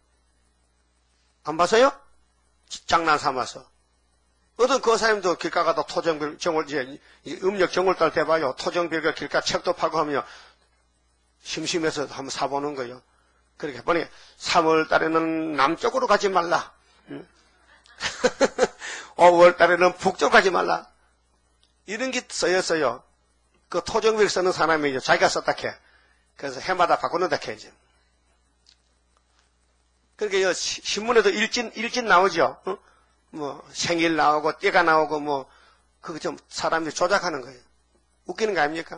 Speaker 1: 안 봤어요? 장난 삼아서. 어떤 그 사람도 길가 가다 토정비, 정월, 이제 음력 정월달 돼봐요. 토정비가 길가 책도 팔고 하면 심심해서 한번 사보는 거예요. 그렇게 보니 삼월 달에는 남쪽으로 가지 말라. 오월 달에는 북쪽으로 가지 말라. 이런 게 써였어요. 그 토정비를 쓰는 사람이 자기가 썼다 캐. 그래서 해마다 바꾸는다 캐지. 그러니까 신문에도 일진, 일진 나오죠. 어? 뭐 생일 나오고 때가 나오고 뭐 그거 좀 사람들이 조작하는 거예요. 웃기는 거 아닙니까?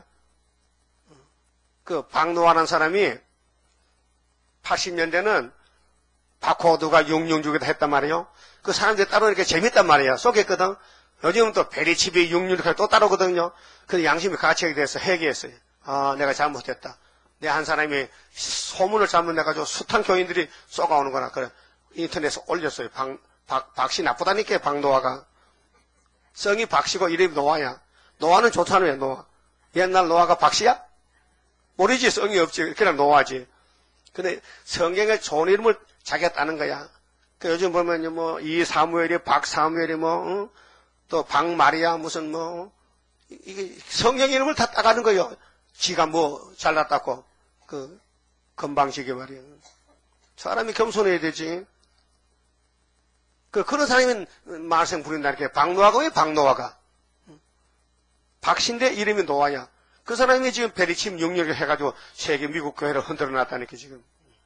Speaker 1: 그 박노하는 사람이 팔십 년대는 바코드가 육육육이다 했단 말이에요. 그 사람들이 따로 이렇게 재밌단 말이에요. 쏘겠거든. 요즘은 또 베리칩이 육육육이 또 따르거든요. 그 양심이 가책이 돼서 회개했어요. 아, 내가 잘못했다. 내 한 사람이 소문을 잘못 내가지고 숱한 교인들이 쏘가오는 거나 그래. 인터넷에 올렸어요. 박, 박, 박씨 나쁘다니까, 박노아가. 성이 박씨고 이름이 노아야. 노아는 좋다는 왜 노아? 옛날 노아가 박씨야? 모르지, 성이 없지. 그냥 노아지. 근데 성경에 좋은 이름을 자기가 따는 거야. 그 요즘 보면 뭐, 이 사무엘이, 박 사무엘이 뭐, 응? 또 박마리아 무슨 뭐, 이게 성경 이름을 다 따가는 거예요. 지가 뭐 잘났다고. 그, 건방지게 말이야. 사람이 겸손해야 되지. 그, 그런 사람은 말썽 부린다니까. 박노아가 왜 박노아가? 박신데 이름이 노아야. 그 사람이 지금 베리침 육육을 해가지고 세계 미국 교회를 흔들어 놨다니까, 지금.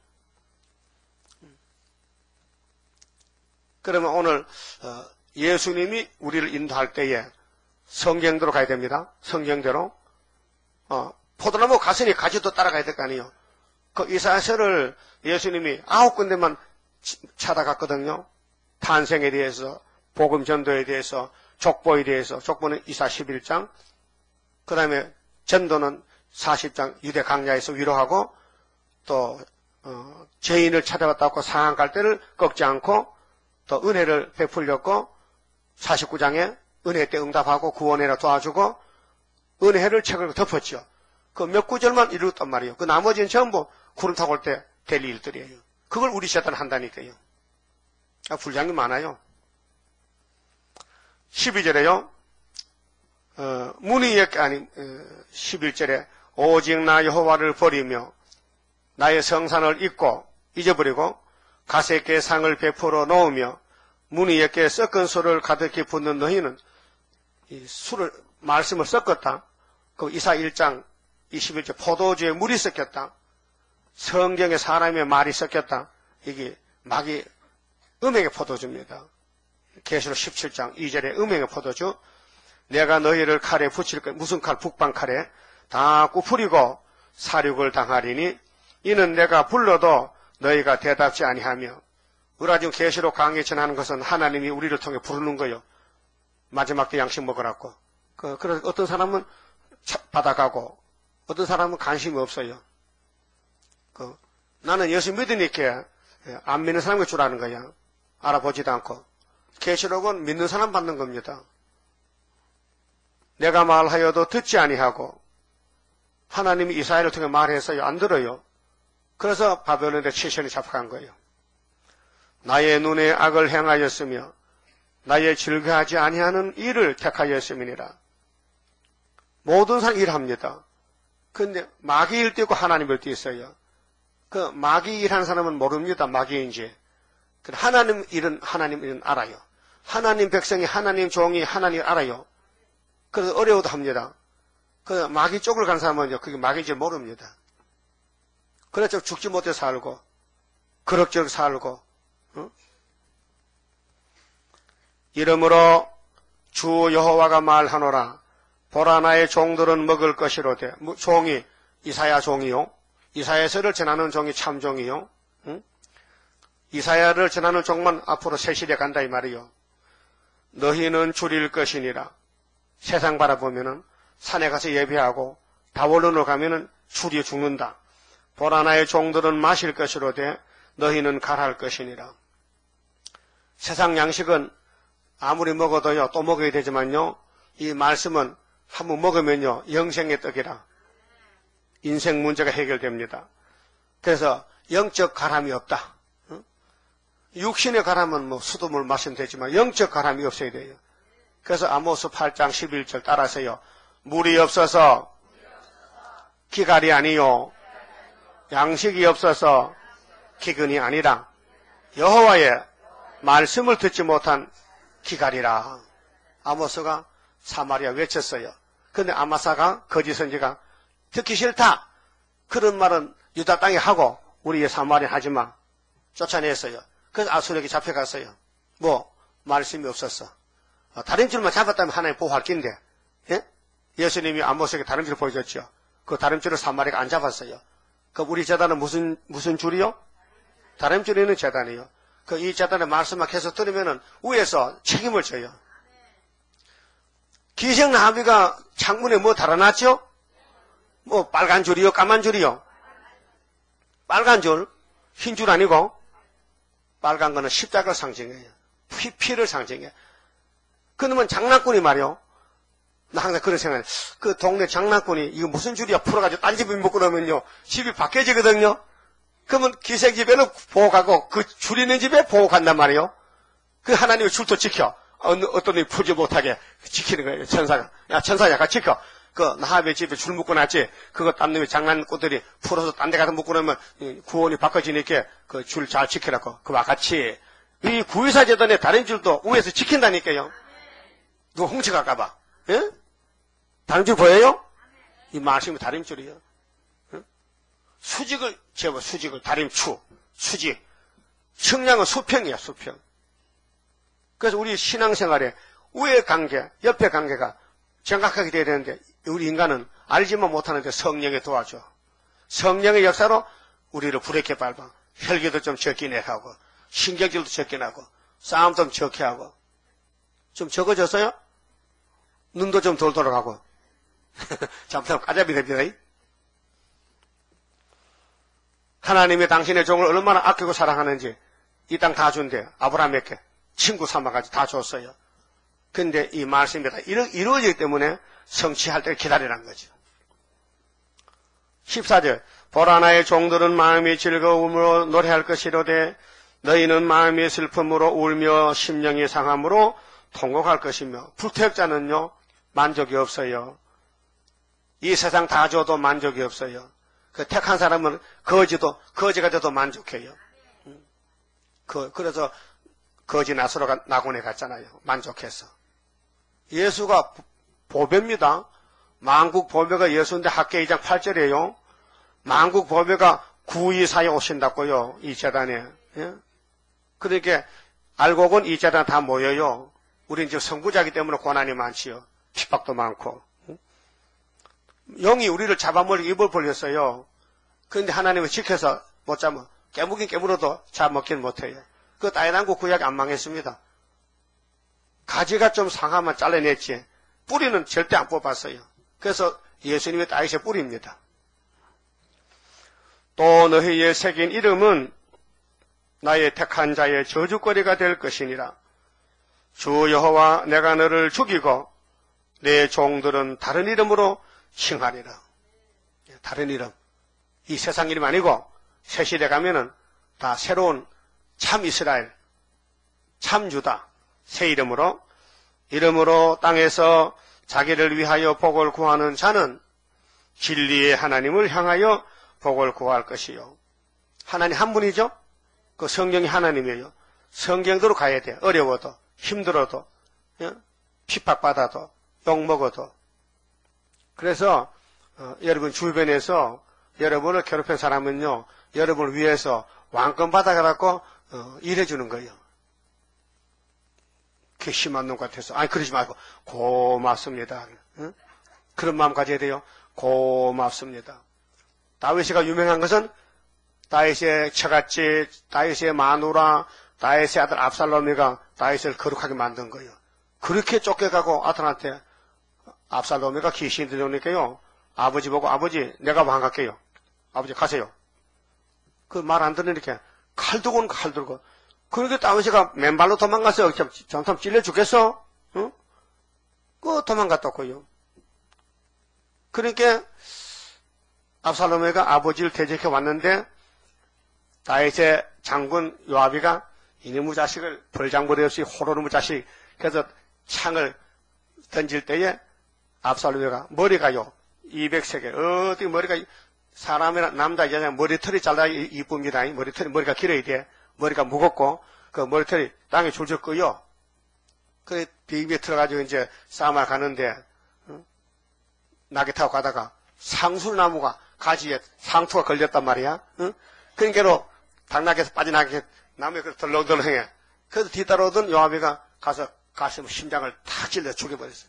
Speaker 1: 그러면 오늘, 어, 예수님이 우리를 인도할 때에 성경대로 가야 됩니다. 성경대로. 어, 포도나무 가슴이 가지도 따라가야 될 거 아니에요. 그 이사야서를 예수님이 아홉 군데만 찾아갔거든요. 탄생에 대해서, 복음 전도에 대해서, 족보에 대해서, 족보는 이사 십일 장, 그 다음에 전도는 사십 장 유대 강야에서 위로하고, 또 어, 죄인을 찾아왔다고 상한 갈대를 꺾지 않고 또 은혜를 베풀렸고 사십구 장에 은혜 때 응답하고 구원해라 도와주고 은혜를 책을 덮었죠. 그 몇 구절만 이루었단 말이에요. 그 나머지는 전부 구름 타고 올 때 될 일들이에요. 그걸 우리 세탄 한다니까요. 아, 불량이 많아요. 십이 절에요. 어, 문의의 아니 어, 십일 절에 오직 나 여호와를 버리며 나의 성산을 잊고 잊어버리고 가세께 상을 베풀어 놓으며 문의에게 섞은 술을 가득히 붓는 너희는 이 술을 말씀을 섞었다. 그 이사 일 장 이십일 절 포도주에 물이 섞였다. 성경에 사람의 말이 섞였다. 이게 마귀 음행의 포도주입니다. 계시록 십칠 장 이 절에 음행의 포도주. 내가 너희를 칼에 붙일 것 무슨 칼? 북방 칼에 다 꾸풀이고 사륙을 당하리니 이는 내가 불러도 너희가 대답지 아니하며. 우리가 지금 계시록 강의 전하는 것은 하나님이 우리를 통해 부르는 거요. 마지막 때 양식 먹으라고. 그, 그래서 어떤 사람은 받아가고 어떤 사람은 관심이 없어요. 그, 나는 예수 믿으니까 안 믿는 사람이 주라는 거야. 알아보지도 않고. 계시록은 믿는 사람 받는 겁니다. 내가 말하여도 듣지 아니하고 하나님이 이스라엘을 통해 말해서요. 안 들어요. 그래서 바벨론에 칠천이 잡혀간 거예요. 나의 눈에 악을 행하였으며 나의 즐거하지 아니하는 일을 택하였음이니라. 모든 사람 일합니다. 그런데 마귀 일 뛰고 하나님 일 뛰었어요. 그 마귀 일하는 사람은 모릅니다. 마귀인지. 하나님 일은 하나님 일은 알아요. 하나님 백성이 하나님 종이 하나님 알아요. 그래서 어려워도 합니다. 그 마귀 쪽으로 간 사람은요. 그게 마귀인지 모릅니다. 그래서 죽지 못해 살고 그럭저럭 살고 어? 이러므로 주 여호와가 말하노라. 보라 나의 종들은 먹을 것이로되. 종이 이사야 종이요. 이사야서를 전하는 종이 참 종이요. 응? 이사야를 전하는 종만 앞으로 세실에 간다 이 말이요. 너희는 줄일 것이니라. 세상 바라보면은 산에 가서 예배하고 다원론으로 가면은 줄이 죽는다. 보라 나의 종들은 마실 것이로되 너희는 갈할 것이니라. 세상 양식은 아무리 먹어도요 또 먹어야 되지만요 이 말씀은 한번 먹으면요 영생의 떡이라. 인생 문제가 해결됩니다. 그래서 영적 가람이 없다. 육신의 가람은 뭐 수돗물 마시면 되지만 영적 가람이 없어야 돼요. 그래서 아모스 팔 장 십일 절 따라서요. 물이 없어서 기갈이 아니요 양식이 없어서 기근이 아니라 여호와의 말씀을 듣지 못한 기갈이라. 아모스가 사마리아 외쳤어요. 그런데 아마사가 거짓 선지가 듣기 싫다. 그런 말은 유다 땅에 하고 우리의 사마리아 하지마. 쫓아냈어요. 그래서 아수르에게 잡혀갔어요. 뭐 말씀이 없었어. 다른 줄만 잡았다면 하나님 보호할 낀데 예? 예수님이 아모스에게 다른 줄을 보여줬죠. 그 다른 줄을 사마리아가 안 잡았어요. 그 우리 제단은 무슨 무슨 줄이요? 다른 줄에 있는 제단이요. 그 이 제단의 말씀만 계속 들으면은 위에서 책임을 져요. 기생나비가 창문에 뭐 달아놨죠? 뭐 빨간 줄이요, 까만 줄이요? 빨간 줄, 흰 줄 아니고 빨간 거는 십자가를 상징해요. 피, 피를 상징해. 그러면 장난꾼이 말이요. 나 항상 그런 생각해. 그 동네 장난꾼이 이거 무슨 줄이야 풀어가지고 딴 집에 먹고 나면요 집이 바뀌어지거든요. 그러면 기생 집에는 보호가고 그 줄 있는 집에 보호간단 말이에요. 그 하나님의 줄도 지켜. 어느, 어떤 놈이 풀지 못하게 지키는 거예요. 천사가. 야 천사 약간 지켜. 그 나합의 집에 줄 묶고 놨지. 그거 딴 놈이 장난꾼들이 풀어서 딴 데 가서 묶고 나면 구원이 바꿔지니까 그 줄 잘 지키라고. 그와 같이 이 구의사 재단의 다른 줄도 위에서 지킨다니까요. 누가 훔쳐갈까봐. 예? 다른 줄 보여요? 이 말씀이 다른 줄이에요. 예? 수직을 재워 수직을 다림추 수직. 측량은 수평이야 수평. 그래서 우리 신앙생활에 위의 관계, 옆의 관계가 정확하게 돼야 되는데 우리 인간은 알지만 못하는데 성령이 도와줘. 성령의 역사로 우리를 부럽게 밟아. 혈기도 좀 적게 내하고 신경질도 적게 나고 싸움도 좀 적게 하고 좀 적어졌어요? 눈도 좀 덜 돌아가고 잠깐 까잡이 됩니다. 하나님이 당신의 종을 얼마나 아끼고 사랑하는지 이 땅 다 준대요. 아브라함에게 친구 삼아가지고 다 줬어요. 근데 이 말씀이 다 이루, 이루어지기 때문에 성취할 때를 기다리라는 거죠. 십사 절 보라 나의 종들은 마음이 즐거움으로 노래할 것이로되 너희는 마음이 슬픔으로 울며 심령이 상함으로 통곡할 것이며 불태역자는요 만족이 없어요. 이 세상 다 줘도 만족이 없어요. 그 택한 사람은 거지도 거지가 돼도 만족해요. 그 그래서 거지 나사로가 낙원에 갔잖아요. 만족해서. 예수가 보배입니다. 만국 보배가 예수인데 학계 이 장 팔 절이에요. 만국 보배가 구이사에 오신다고요. 이 재단에. 예? 그러니까 알고 보면 이 재단 다 모여요. 우린 지금 선구자이기 때문에 고난이 많지요. 핍박도 많고. 영이 우리를 잡아먹으려고 입을 벌렸어요. 그런데 하나님은 지켜서 못 잡아. 깨물긴 깨물어도 잡아먹긴 못해요. 그 다이단국 구약이 안 망했습니다. 가지가 좀 상하면 잘라냈지 뿌리는 절대 안 뽑았어요. 그래서 예수님의 다윗의 뿌리입니다. 또 너희의 새긴 이름은 나의 택한 자의 저주거리가 될 것이니라. 주 여호와 내가 너를 죽이고 내 종들은 다른 이름으로 칭하리라. 다른 이름. 이 세상 이름 아니고 새 시대 가면은 다 새로운 참 이스라엘, 참 유다, 새 이름으로 이름으로 땅에서 자기를 위하여 복을 구하는 자는 진리의 하나님을 향하여 복을 구할 것이요. 하나님 한 분이죠. 그 성경이 하나님이에요. 성경대로 가야 돼. 어려워도 힘들어도 예? 핍박받아도 욕먹어도. 그래서 어, 여러분 주변에서 여러분을 괴롭힌 사람은요. 여러분을 위해서 왕권 받아가지고 어, 일해주는 거예요. 괘씸한 놈 같아서 아니 그러지 말고 고맙습니다. 응? 그런 마음 가져야 돼요. 고맙습니다. 다윗이가 유명한 것은 다윗의 처갓집, 다윗의 마누라, 다윗의 아들 압살롬이가 다윗을 거룩하게 만든 거예요. 그렇게 쫓겨가고 아들한테 압살롬이가 귀신이 들려오니까요. 아버지 보고 아버지 내가 왕 갈게요. 아버지 가세요. 그 말 안 들으니까 칼 들고 칼 들고. 그러니까 다윗이가 맨발로 도망갔어요. 전탐 찔려 죽겠어? 응? 그 도망갔다고요. 그러니까 압살롬이가 아버지를 대적해 왔는데 다윗의 장군 요압이가 이놈의 자식을 벌장부리 없이 호로놈의 자식 그래서 창을 던질 때에 압살롬이가 머리가요 이백 세계 어떻게 머리가 사람이나 남자 여자 머리털이 잘라 이쁩니다. 머리털이 머리가 길어야 돼. 머리가 무겁고 그 머리털이 땅에 줄줄 끄요. 그래 비비에 들어가지고 이제 싸움을 가는데 응? 낙이 타고 가다가 상술나무가 가지에 상투가 걸렸단 말이야. 응? 그러니까 당나귀에서 빠져나게 나무에 덜렁덜렁해. 그래서 뒤따라오던 요압이가 가서 가슴 심장을 탁 찔러 죽여버렸어요.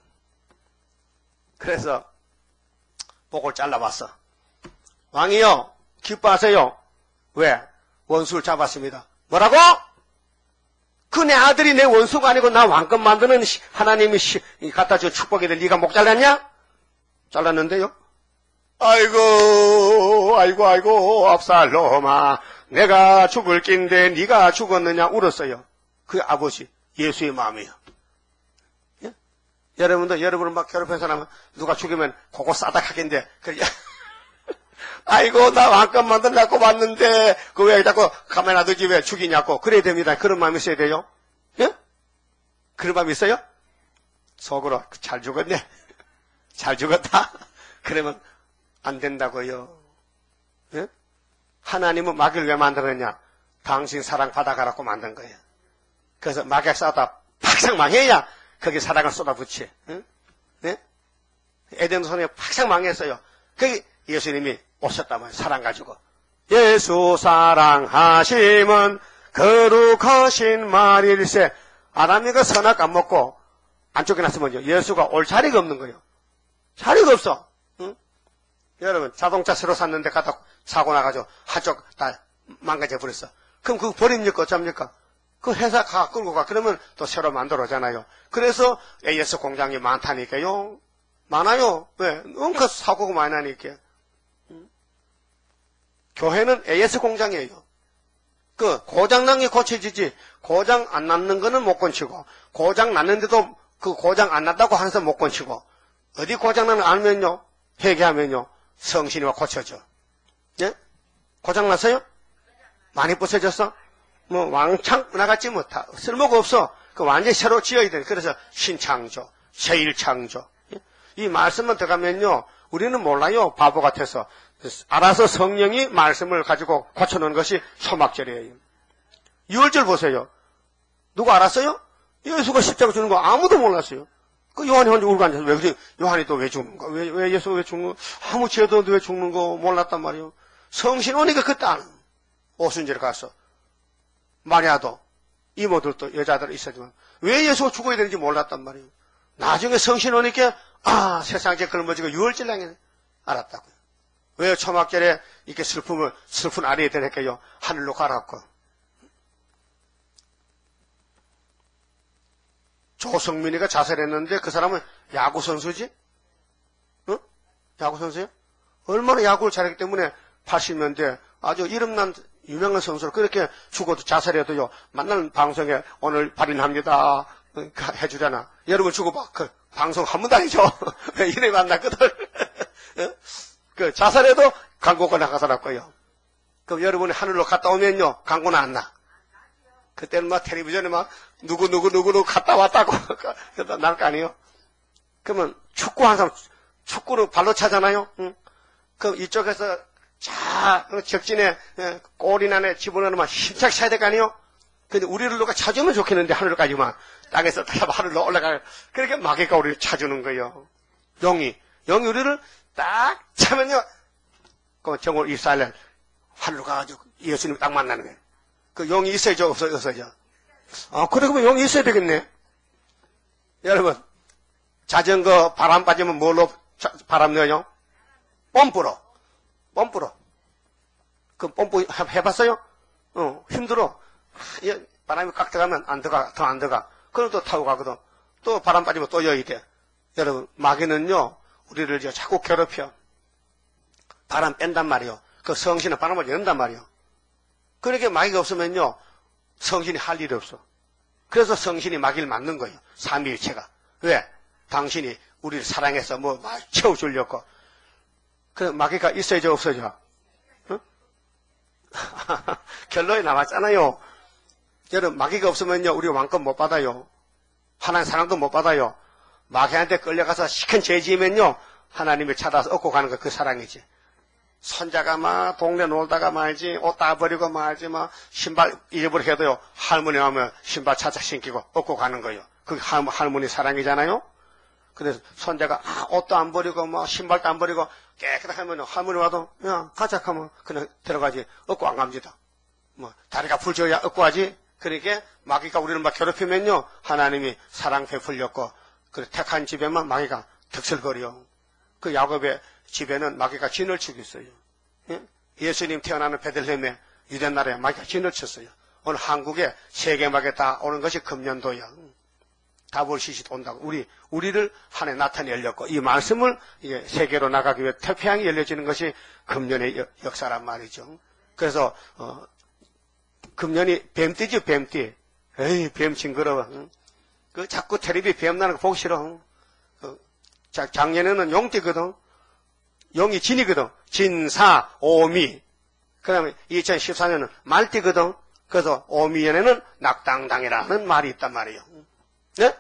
Speaker 1: 그래서 목을 잘라봤어. 왕이요 기뻐하세요. 왜? 원수를 잡았습니다. 뭐라고? 그 내 아들이 내 원수가 아니고 나 왕권 만드는 하나님이 갖다 준 축복인데 네가 목 잘랐냐? 잘랐는데요. 아이고 아이고 아이고 압살롬아 내가 죽을 낀데 네가 죽었느냐 울었어요. 그 아버지 예수의 마음이에요. 예? 여러분도 여러분을 막 괴롭힌 사람은 누가 죽이면 그거 싸닥하겠는데 그래. 아이고 나 왕권 만들려고 왔는데 그 왜 자꾸 가만히 놔두지 왜 죽이냐고 그래야 됩니다. 그런 마음이 있어야 돼요. 예? 그런 마음이 있어요? 속으로 잘 죽었네. 잘 죽었다. 그러면 안 된다고요. 예? 하나님은 마귀를 왜 만들었냐? 당신 사랑 받아가라고 만든 거예요. 그래서 마귀가 싸우다 팍상 망해야 거기 사랑을 쏟아붓지. 예? 예? 에덴 손에 팍상 망했어요. 거기 예수님이 오셨단 말이에요. 사랑 가지고. 예수 사랑하심은 거룩하신 말일세. 아담이가 선악 안 먹고 안 쫓겨났으면요. 예수가 올 자리가 없는 거예요. 자리가 없어. 응? 여러분 자동차 새로 샀는데 갖다 사고 나가지고 한쪽 다 망가져 버렸어. 그럼 그거 버립니까? 어쩝니까? 그 회사 가 끌고 가. 그러면 또 새로 만들어 오잖아요. 그래서 에이에스 공장이 많다니까요. 많아요. 왜? 너무 사고가 많이 나니까. 교회는 에이에스 공장이에요. 그 고장난 게 고쳐지지 고장 안 났는 거는 못 고치고 고장 났는데도 그 고장 안 났다고 하면서 못 고치고 어디 고장 나는 알면요 회개하면요 성신이 와 고쳐져. 예? 고장 났어요? 많이 부서졌어? 뭐 왕창 나갔지 못하 쓸모가 없어. 그 완전히 새로 지어야 돼. 그래서 신창조, 세일창조. 예? 이 말씀만 들어가면요 우리는 몰라요. 바보 같아서. 알아서 성령이 말씀을 가지고 고쳐놓은 것이 소막절이에요. 유월절 보세요. 누가 알았어요? 예수가 십자가 주는 거 아무도 몰랐어요. 그 요한이 혼자 울고 앉아서 왜 그래? 요한이 또 왜 죽는 거? 왜, 왜 예수가 왜 죽는 거? 아무 죄도 없는데 왜 죽는 거 몰랐단 말이에요. 성신 오니까 그때 안 오순절에 가서 마리아도 이모들도 여자들 있었지만 왜 예수가 죽어야 되는지 몰랐단 말이에요. 나중에 성신 오니까 아 세상 죄 걸머지고 유월절 날에 알았다고요. 왜 초막절에 이렇게 슬픔을, 슬픈 아리에 되니까요, 하늘로 가라고. 조성민이가 자살했는데 그 사람은 야구선수지? 응? 야구선수요? 얼마나 야구를 잘했기 때문에 팔십 년대 아주 이름난 유명한 선수로 그렇게 죽어도 자살해도요, 만나는 방송에 오늘 발인합니다. 해주잖아. 여러분 죽어봐. 그 방송 한 번도 아니죠? 왜 이래 만났거든? 응? 그 자살해도 광고가 나가더라고요. 그럼 여러분이 하늘로 갔다 오면요 광고는 안 나. 그때는 막 텔레비전에 막 누구 누구 누구 누구 갔다 왔다고 날 거 아니에요. 그러면 축구 한 사람 축구를 발로 차잖아요. 응? 그럼 이쪽에서 자 적진에 골인 안에 집어넣으면 힘차게 차야 될 거 아니에요. 근데 우리를 누가 차주면 좋겠는데 하늘까지만 땅에서 다 하늘로 올라가요. 그렇게 마귀가 우리를 차주는 거예요. 영이 영이 우리를 딱 차면요, 그 정월 이스라엘 하늘로 가가지고 예수님 딱 만나는 거예요. 그 용이 있어야죠, 없어요, 없어야죠. 아, 그래, 그러면 용이 있어야 되겠네. 여러분, 자전거 바람 빠지면 뭘로 자, 바람 넣어요? 펌프로. 펌프로. 그 펌프 해봤어요? 어, 힘들어. 바람이 꽉 들어가면 안 들어가, 더 안 들어가. 그럼 또 타고 가거든. 또 바람 빠지면 또 여야 돼. 여러분, 마귀는요, 우리를 이제 자꾸 괴롭혀. 바람 뺀단 말이요. 그 성신은 바람을 연단 말이요. 그렇게 마귀가 없으면요, 성신이 할 일이 없어. 그래서 성신이 마귀를 맞는 거예요. 삼위일체가. 왜? 당신이 우리를 사랑해서 뭐 채워주려고. 그 마귀가 있어야죠, 없어져? 응? 결론이 나왔잖아요. 여러분, 마귀가 없으면요, 우리가 왕권 못 받아요. 하나님 사랑도 못 받아요. 마귀한테 끌려가서 시큰 죄 지으면요, 하나님이 찾아서 얻고 가는 거 그 사랑이지. 손자가 막 동네 놀다가 말지, 옷 다 버리고 말지, 막 신발 잃어버리게 해도요, 할머니 오면 신발 찾아 신기고 얻고 가는 거예요. 그게 할머니 사랑이잖아요? 그래서 손자가 아, 옷도 안 버리고, 뭐 신발도 안 버리고 깨끗하게 하면 할머니 와도, 야, 가자 하면 그냥 들어가지, 얻고 안 갑니다. 뭐, 다리가 불져야 얻고 하지? 그러니까 마귀가 우리를 막 괴롭히면요, 하나님이 사랑 베풀렸고, 그 택한 집에만 마귀가 득설거려. 그 야곱의 집에는 마귀가 진을 치고 있어요. 예? 예수님 태어나는 베들레헴에 유대 나라에 마귀가 진을 쳤어요. 오늘 한국에 세계 마귀가 다 오는 것이 금년도야. 다볼시시도 온다고. 우리, 우리를 한 해 나타내 열렸고, 이 말씀을 이제 세계로 나가기 위해 태평양이 열려지는 것이 금년의 여, 역사란 말이죠. 그래서, 어, 금년이 뱀띠죠, 뱀띠. 에이, 뱀 징그러워. 응? 그 자꾸 텔레비 뱀 나는 거 보기 싫어. 그 자, 작년에는 용띠거든. 용이 진이거든. 진사, 오미. 그 다음에 이천십사 년은 말띠거든. 그래서 오미연에는 낙당당이라는 말이 있단 말이에요. 네?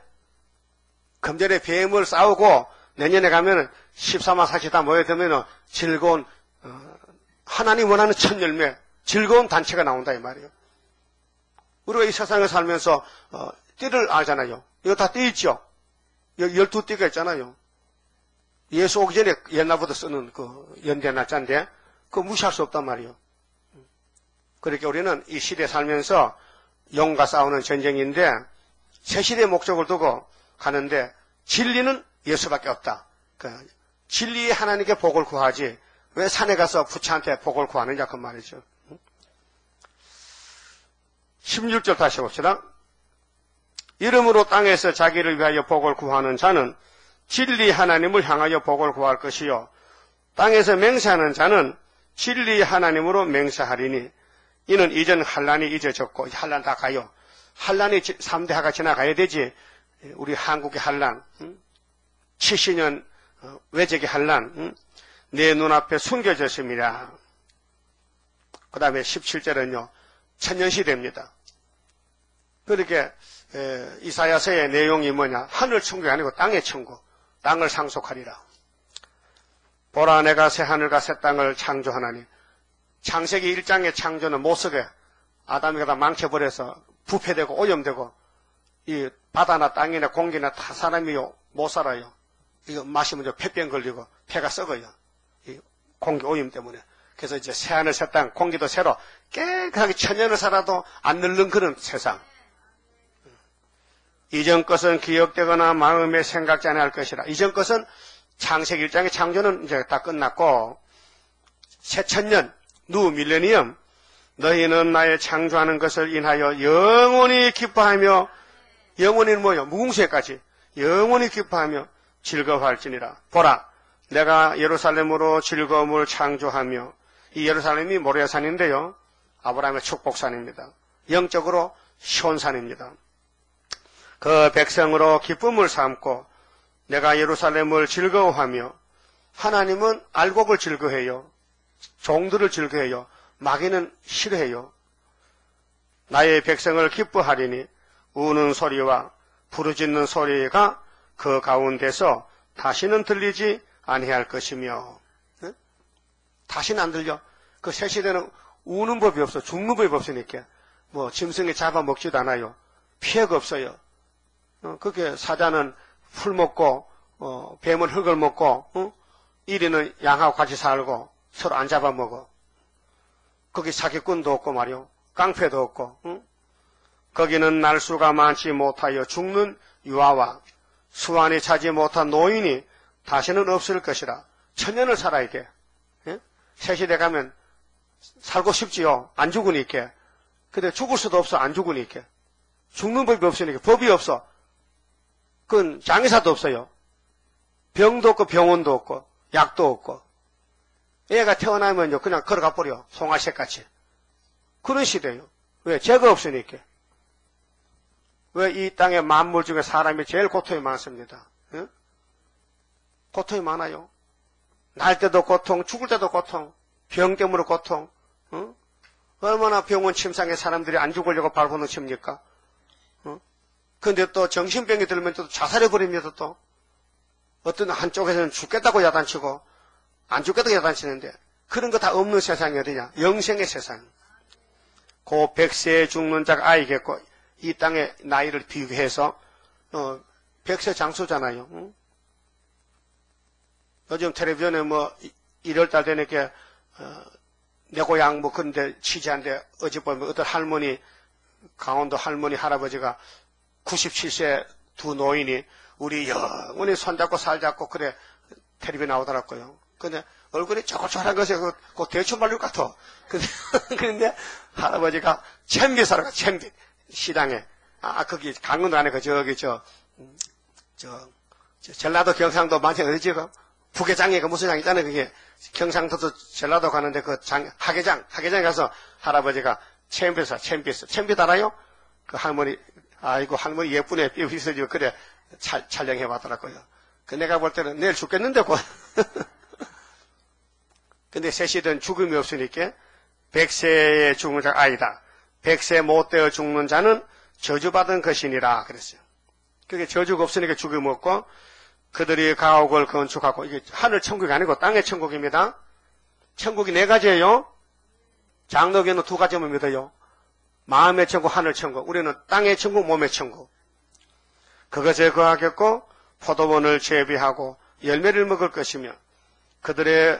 Speaker 1: 금전에 뱀을 싸우고 내년에 가면은 십사만 사십 다 모여들면 즐거운, 어, 하나님 원하는 첫 열매, 즐거운 단체가 나온다 이 말이에요. 우리가 이 세상에 살면서, 어, 띠를 알잖아요. 이거 다 띠 있죠? 여기 열두 띠가 있잖아요. 예수 오기 전에 옛날부터 쓰는 그 연대 날짜인데, 그거 무시할 수 없단 말이에요. 그렇게 우리는 이 시대에 살면서 영과 싸우는 전쟁인데, 새 시대의 목적을 두고 가는데, 진리는 예수밖에 없다. 그 진리의 하나님께 복을 구하지, 왜 산에 가서 부처한테 복을 구하느냐, 그 말이죠. 십육 절 다시 봅시다. 이름으로 땅에서 자기를 위하여 복을 구하는 자는 진리 하나님을 향하여 복을 구할 것이요. 땅에서 맹세하는 자는 진리 하나님으로 맹세하리니 이는 이전 한란이 잊어졌고 한란 다 가요. 한란이 삼 대 하가 지나가야 되지. 우리 한국의 한란, 칠십 년 외적의 한란, 내 눈앞에 숨겨졌습니다. 그 다음에 십칠 절은요, 천년시대입니다. 그렇게 이사야서의 내용이 뭐냐, 하늘 천국이 아니고 땅의 천국, 땅을 상속하리라. 보라 내가 새 하늘과 새 땅을 창조하나니. 창세기 일 장의 창조는 못쓰게 아담이가 다 망쳐버려서 부패되고 오염되고 이 바다나 땅이나 공기나 다 사람이 못 살아요. 이거 마시면 폐병 걸리고 폐가 썩어요. 이 공기 오염 때문에. 그래서 이제 새 하늘 새 땅, 공기도 새로 깨끗하게 천년을 살아도 안 늙는 그런 세상. 이전 것은 기억되거나 마음에 생각지 않아야 할 것이라. 이전 것은 창세기 일 장의 창조는 이제 다 끝났고, 새 천년, 누 밀레니엄, 너희는 나의 창조하는 것을 인하여 영원히 기뻐하며, 영원히는 뭐요? 무궁수에까지 영원히 기뻐하며 즐거워할지니라. 보라, 내가 예루살렘으로 즐거움을 창조하며, 이 예루살렘이 모리아산인데요, 아브라함의 축복산입니다. 영적으로 시온산입니다. 그 백성으로 기쁨을 삼고 내가 예루살렘을 즐거워하며, 하나님은 알곡을 즐거워해요. 종들을 즐거워해요. 마귀는 싫어해요. 나의 백성을 기뻐하리니 우는 소리와 부르짖는 소리가 그 가운데서 다시는 들리지 아니할 것이며. 네? 다시는 안 들려. 그 새 시대는 우는 법이 없어. 죽는 법이 없으니까 뭐 짐승이 잡아먹지도 않아요. 피해가 없어요. 어, 그렇게 사자는 풀 먹고 어, 뱀은 흙을 먹고 어? 이리는 양하고 같이 살고 서로 안 잡아먹어. 거기 사기꾼도 없고 말이요. 깡패도 없고. 어? 거기는 날수가 많지 못하여 죽는 유아와 수완이 차지 못한 노인이 다시는 없을 것이라. 천년을 살아야 돼. 예? 새 시대 가면 살고 싶지요. 안 죽으니까. 근데 죽을 수도 없어. 안 죽으니까. 죽는 법이 없으니까. 법이 없어. 그건 장의사도 없어요. 병도 없고 병원도 없고 약도 없고. 애가 태어나면요 그냥 걸어가 버려. 송아새같이. 그런 시대예요. 왜? 죄가 없으니까. 왜? 이 땅의 만물 중에 사람이 제일 고통이 많습니다. 예? 고통이 많아요. 날 때도 고통, 죽을 때도 고통, 병 때문에 고통. 어? 얼마나 병원 침상에 사람들이 안 죽으려고 발버둥 칩니까? 어? 근데 또 정신병이 들면 또 자살해버립니다, 또. 어떤 한쪽에서는 죽겠다고 야단치고, 안 죽겠다고 야단치는데, 그런 거 다 없는 세상이 어디냐? 영생의 세상. 그 백세에 죽는 자가 아이겠고, 이 땅의 나이를 비교해서, 어, 백세 장수잖아요. 응? 요즘 텔레비전에 뭐, 일월달 되니까, 어, 내 고향 뭐 그런데 취재한데, 어제 보면 어떤 할머니, 강원도 할머니 할아버지가 구십칠 세 두 노인이 우리 영원히 손잡고 살잡고 그래 텔레비 나오더라고요. 근데 얼굴이 쪼글쪼글한 것이 그, 그 대추 말릴 것 같아. 근데, 그런데 할아버지가 챔비 사러 가, 챔비. 시당에. 아, 거기 강원도 안에 그 저기 저, 저, 저 전라도 경상도 만천 어디지 그 부계장에 그 무슨 장 있잖아요. 그게 경상도도 전라도 가는데 그 장, 하계장, 하계장에 가서 할아버지가 챔비사, 챔비사, 챔비 달아요? 그 할머니, 아이고 할머니 예쁘네, 삐 있어지고 그래 차, 촬영해 봤더라고요. 그 내가 볼 때는 내일 죽겠는데 곧. 근데 새 시대는 죽음이 없으니까 백세에 죽는 자가 아니다. 백세 못 되어 죽는 자는 저주받은 것이니라 그랬어요. 그게 저주가 없으니까 죽음이 없고 그들이 가옥을 건축하고 이게 하늘 천국이 아니고 땅의 천국입니다. 천국이 네 가지예요. 장로교는 두 가지만 믿어요. 마음의 천국, 하늘 천국. 우리는 땅의 천국, 몸의 천국. 그것에 거하겠고 포도원을 재배하고 열매를 먹을 것이며 그들의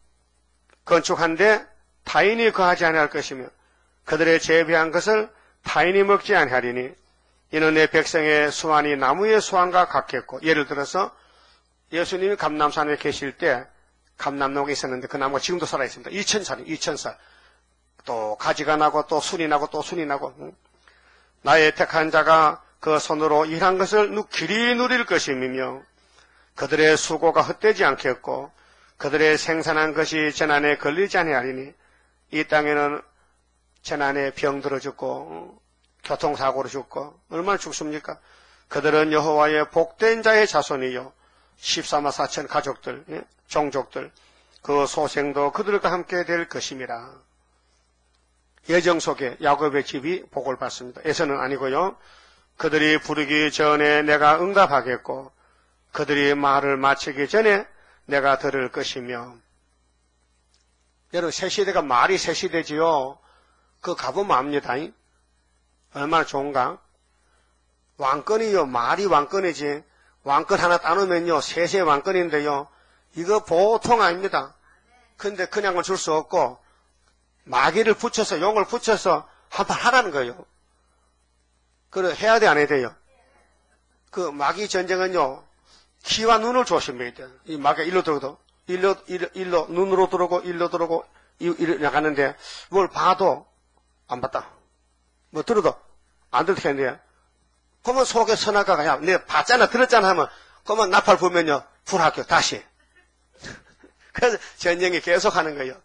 Speaker 1: 건축한데 타인이 거하지 아니할 것이며 그들의 재배한 것을 타인이 먹지 아니하리니 이는 내 백성의 수완이 나무의 수완과 같겠고. 예를 들어서 예수님이 감람산에 계실 때 감람나무가 있었는데 그 나무가 지금도 살아있습니다. 이천 살이 이천 살. 또 가지가 나고 또 순이 나고 또 순이 나고. 나의 택한 자가 그 손으로 일한 것을 길이 누릴 것이며 그들의 수고가 헛되지 않겠고 그들의 생산한 것이 재난에 걸리지 아니하리니 이 땅에는 재난에 병들어 죽고 교통사고로 죽고 얼마나 죽습니까? 그들은 여호와의 복된 자의 자손이요 십삼만 사천 가족들, 예? 종족들, 그 소생도 그들과 함께 될 것임이라. 예정 속에 야곱의 집이 복을 받습니다. 에서는 아니고요. 그들이 부르기 전에 내가 응답하겠고 그들이 말을 마치기 전에 내가 들을 것이며. 여러분, 새 시대가 말이 새 시대지요. 그거 가보면 압니다. 얼마나 좋은가? 왕권이요, 말이 왕권이지. 왕권 하나 따놓으면요, 세세 왕권인데요. 이거 보통 아닙니다. 근데 그냥은 줄 수 없고 마귀를 붙여서, 용을 붙여서 한판 하라는 거예요. 그래, 해야 돼, 안 해야 돼요? 그 마귀 전쟁은요, 귀와 눈을 조심해야 돼요. 이 마귀가 일로 들어도, 일로, 일로, 일로, 눈으로 들어오고, 일로 들어오고, 일로 나가는데, 뭘 봐도 안 봤다. 뭐 들어도 안 들을 텐데, 그러면 속에 선악과가, 야, 내가 봤잖아, 들었잖아 하면, 그러면 나팔 불면요, 불학교, 다시. 그래서 전쟁이 계속 하는 거예요.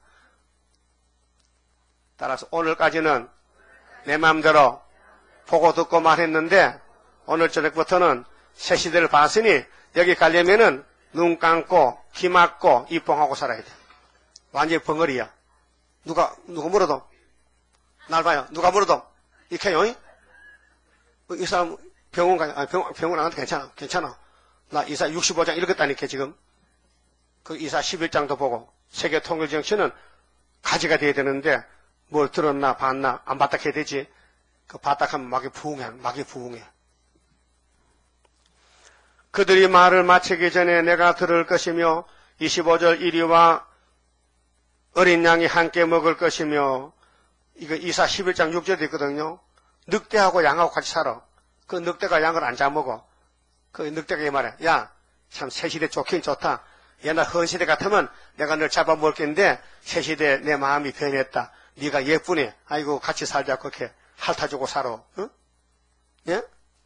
Speaker 1: 따라서 오늘까지는 내 마음대로 보고 듣고 말했는데, 오늘 저녁부터는 새 시대를 봤으니, 여기 가려면은 눈 감고, 귀 막고, 입 뻥하고 살아야 돼. 완전히 벙어리야. 누가, 누가 물어도, 날 봐요. 누가 물어도, 이렇게요? 이 사람 병원 가, 아, 병, 병원 안 가도 괜찮아. 괜찮아. 나 이사 육십오 장 읽었다니까, 지금. 그 이사 십일 장도 보고, 세계 통일 정치는 가지가 돼야 되는데, 뭘 들었나, 봤나, 안 봤다 해야 되지. 그 봤다 하면 막이 부흥해, 막이 부흥해. 그들이 말을 마치기 전에 내가 들을 것이며, 이십오 절 이리와 어린 양이 함께 먹을 것이며, 이거 이사 십일 장 육 절에 있거든요. 늑대하고 양하고 같이 살아. 그 늑대가 양을 안 잡먹어. 그 늑대가 이 말이야. 야, 참 새시대 좋긴 좋다. 옛날 헌시대 같으면 내가 널 잡아먹을 텐데 새시대 내 마음이 변했다. 네가 예쁘네. 아이고 같이 살자. 그렇게 핥아주고 살아. 응? 예?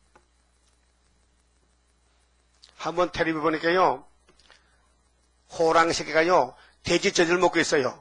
Speaker 1: 한번 텔레비 보니까요. 호랑 새끼가요. 돼지 젖을 먹고 있어요.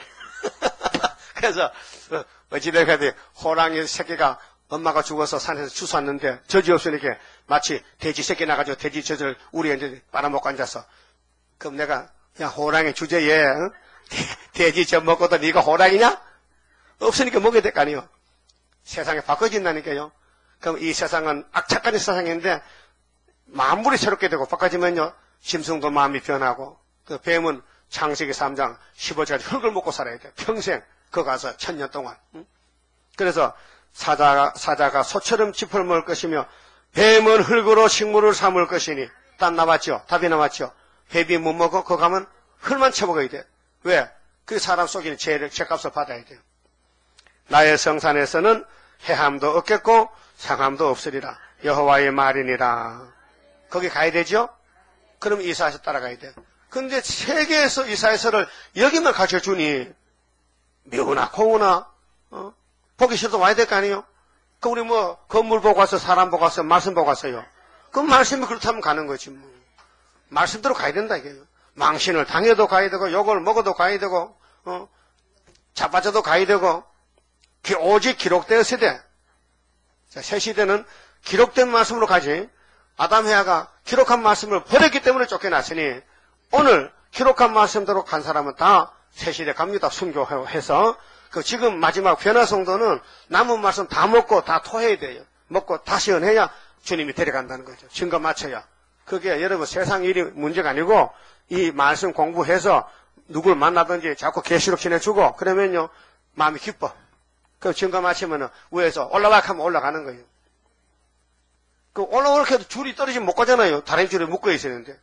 Speaker 1: 그래서 어찌되가 돼 호랑이 새끼가 엄마가 죽어서 산에서 주웠는데 젖이 없으니까 마치 돼지 새끼 나가지고 돼지 젖을 우리 이제 빨아먹고 앉았어. 그럼 내가 야 호랑이 주제에 응? 돼지 젖 먹고도 네가 호랑이냐? 없으니까 먹어야 될 거 아니에요. 세상이 바꿔진다니까요. 그럼 이 세상은 악착한 세상인데 만물이 새롭게 되고 바꿔지면요 짐승도 마음이 변하고 그 뱀은 창세기 삼 장 십오 절까지 흙을 먹고 살아야 돼. 평생 거 가서 천년 동안. 응? 그래서 사자가, 사자가 소처럼 짚을 먹을 것이며 뱀은 흙으로 식물을 삼을 것이니 딱 나왔죠. 답이 나왔죠. 뱀이 못 먹어? 그거 가면 흙만 쳐먹어야 돼. 왜? 그 사람 속에는 죄를, 죄값을 받아야 돼요. 나의 성산에서는 해함도 없겠고 상함도 없으리라. 여호와의 말이니라. 거기 가야 되죠? 그럼 이사야서 따라가야 돼요. 근데 세계에서 이사야서를 여기만 가르쳐주니 미우나 고우나 어? 보기 싫어도 와야 될 거 아니에요? 그 우리 뭐 건물 보고 와서 사람 보고 와서 말씀 보고 왔어요. 그럼 말씀이 그렇다면 가는 거지 뭐. 말씀대로 가야 된다 이게요. 망신을 당해도 가야 되고 욕을 먹어도 가야 되고 어? 자빠져도 가야 되고 기, 오직 기록된 세대. 자, 새 시대는 기록된 말씀으로 가지. 아담 해아가 기록한 말씀을 버렸기 때문에 쫓겨났으니 오늘 기록한 말씀대로 간 사람은 다 새 시대 갑니다. 순교해서 그 지금 마지막 변화 성도는 남은 말씀 다 먹고 다 토해야 돼요. 먹고 다 시원해야 주님이 데려간다는 거죠. 증거 맞춰야. 그게 여러분 세상 일이 문제가 아니고 이 말씀 공부해서 누굴 만나든지 자꾸 계시록 지내주고 그러면요 마음이 기뻐. 그 증거 맞추면은 위에서 올라와 하면 올라가는 거예요. 그 올라오게 해도 줄이 떨어지면 못 가잖아요. 다른 줄에 묶어 있어야 되는데.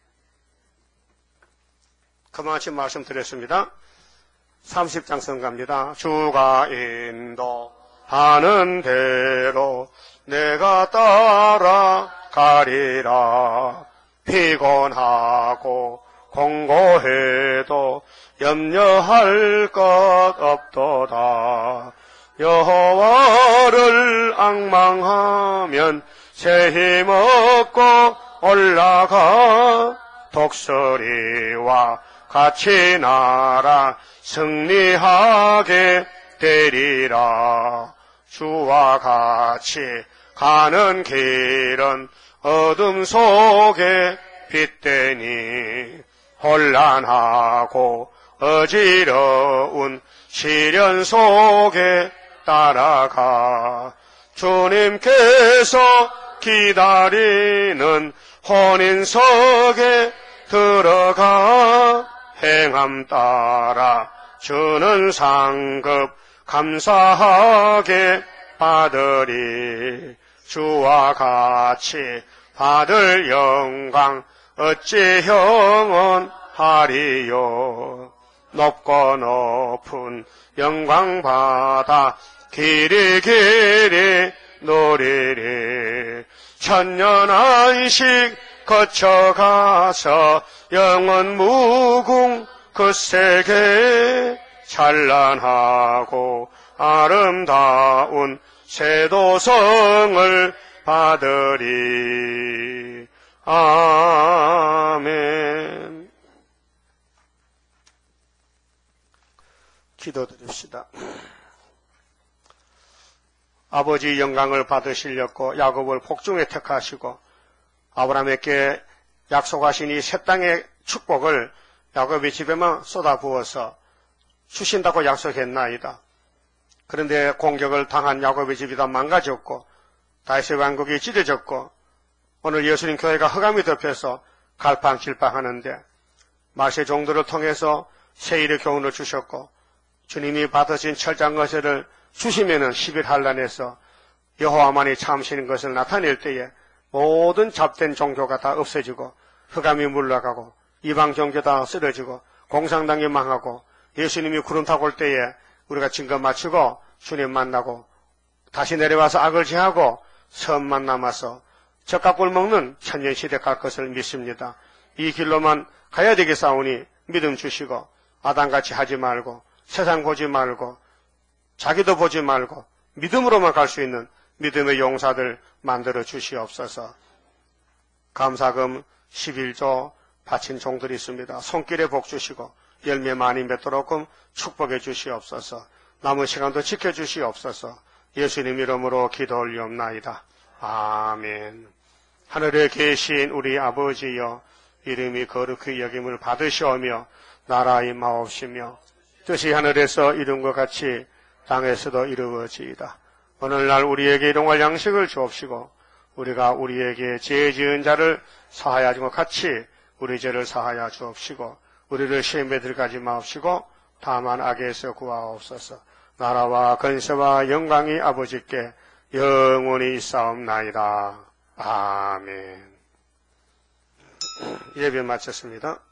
Speaker 1: 그만큼 말씀드렸습니다. 삼십 장 성가입니다. 주가 인도하는 대로 내가 따라가리라. 피곤하고 공고해도 염려할 것 없도다. 여호와를 앙망하면 새 힘 얻고 올라가 독수리와 같이 나라 승리하게 되리라. 주와 같이 가는 길은 어둠 속에 빛되니 혼란하고 어지러운 시련 속에 따라가 주님께서 기다리는 혼인석에 들어가 행함 따라 주는 상급 감사하게 받으리. 주와 같이 받을 영광 어찌 영원하리요. 높고 높은 영광 받아 길이 길이 노리리. 천년 안식 거쳐가서 영원 무궁 그 세계 찬란하고 아름다운 세도성을 받으리. 아멘. 기도드립시다. 아버지 영광을 받으시려고 야곱을 복중에 택하시고 아브라함에게 약속하신 이 새 땅의 축복을 야곱의 집에만 쏟아부어서 주신다고 약속했나이다. 그런데 공격을 당한 야곱의 집이 다 망가졌고 다윗의 왕국이 찢어졌고 오늘 예수님 교회가 흑암이 덮여서 갈팡질팡하는데 말세 종들을 통해서 세일의 교훈을 주셨고 주님이 받으신 철장거세를 주시면은 십일 한란에서 여호와만이 참으시는 것을 나타낼 때에 모든 잡된 종교가 다 없어지고 흑암이 물러가고 이방 종교 다 쓰러지고 공산당이 망하고 예수님이 구름 타고 올 때에 우리가 증거 마치고 주님 만나고 다시 내려와서 악을 제하고 선만 남아서 젖가꿀 먹는 천년시대 갈 것을 믿습니다. 이 길로만 가야 되겠사오니 믿음 주시고 아담같이 하지 말고 세상 보지 말고 자기도 보지 말고 믿음으로만 갈 수 있는 믿음의 용사들 만들어 주시옵소서. 감사금 십일조 바친 종들이 있습니다. 손길에 복 주시고 열매 많이 맺도록끔 축복해 주시옵소서. 남은 시간도 지켜주시옵소서. 예수님 이름으로 기도 올리옵나이다. 아멘. 하늘에 계신 우리 아버지여, 이름이 거룩히 여김을 받으시오며 나라 임하옵시며 뜻이 하늘에서 이룬 것 같이 땅에서도 이루어지이다. 오늘날 우리에게 일용할 양식을 주옵시고 우리가 우리에게 죄 지은 자를 사하여 준 것 같이 우리 죄를 사하여 주옵시고 우리를 시험에 들어가지 마옵시고 다만 악에서 구하옵소서. 나라와 권세와 영광이 아버지께 영원히 있사옵나이다. 아멘. 예배 마쳤습니다.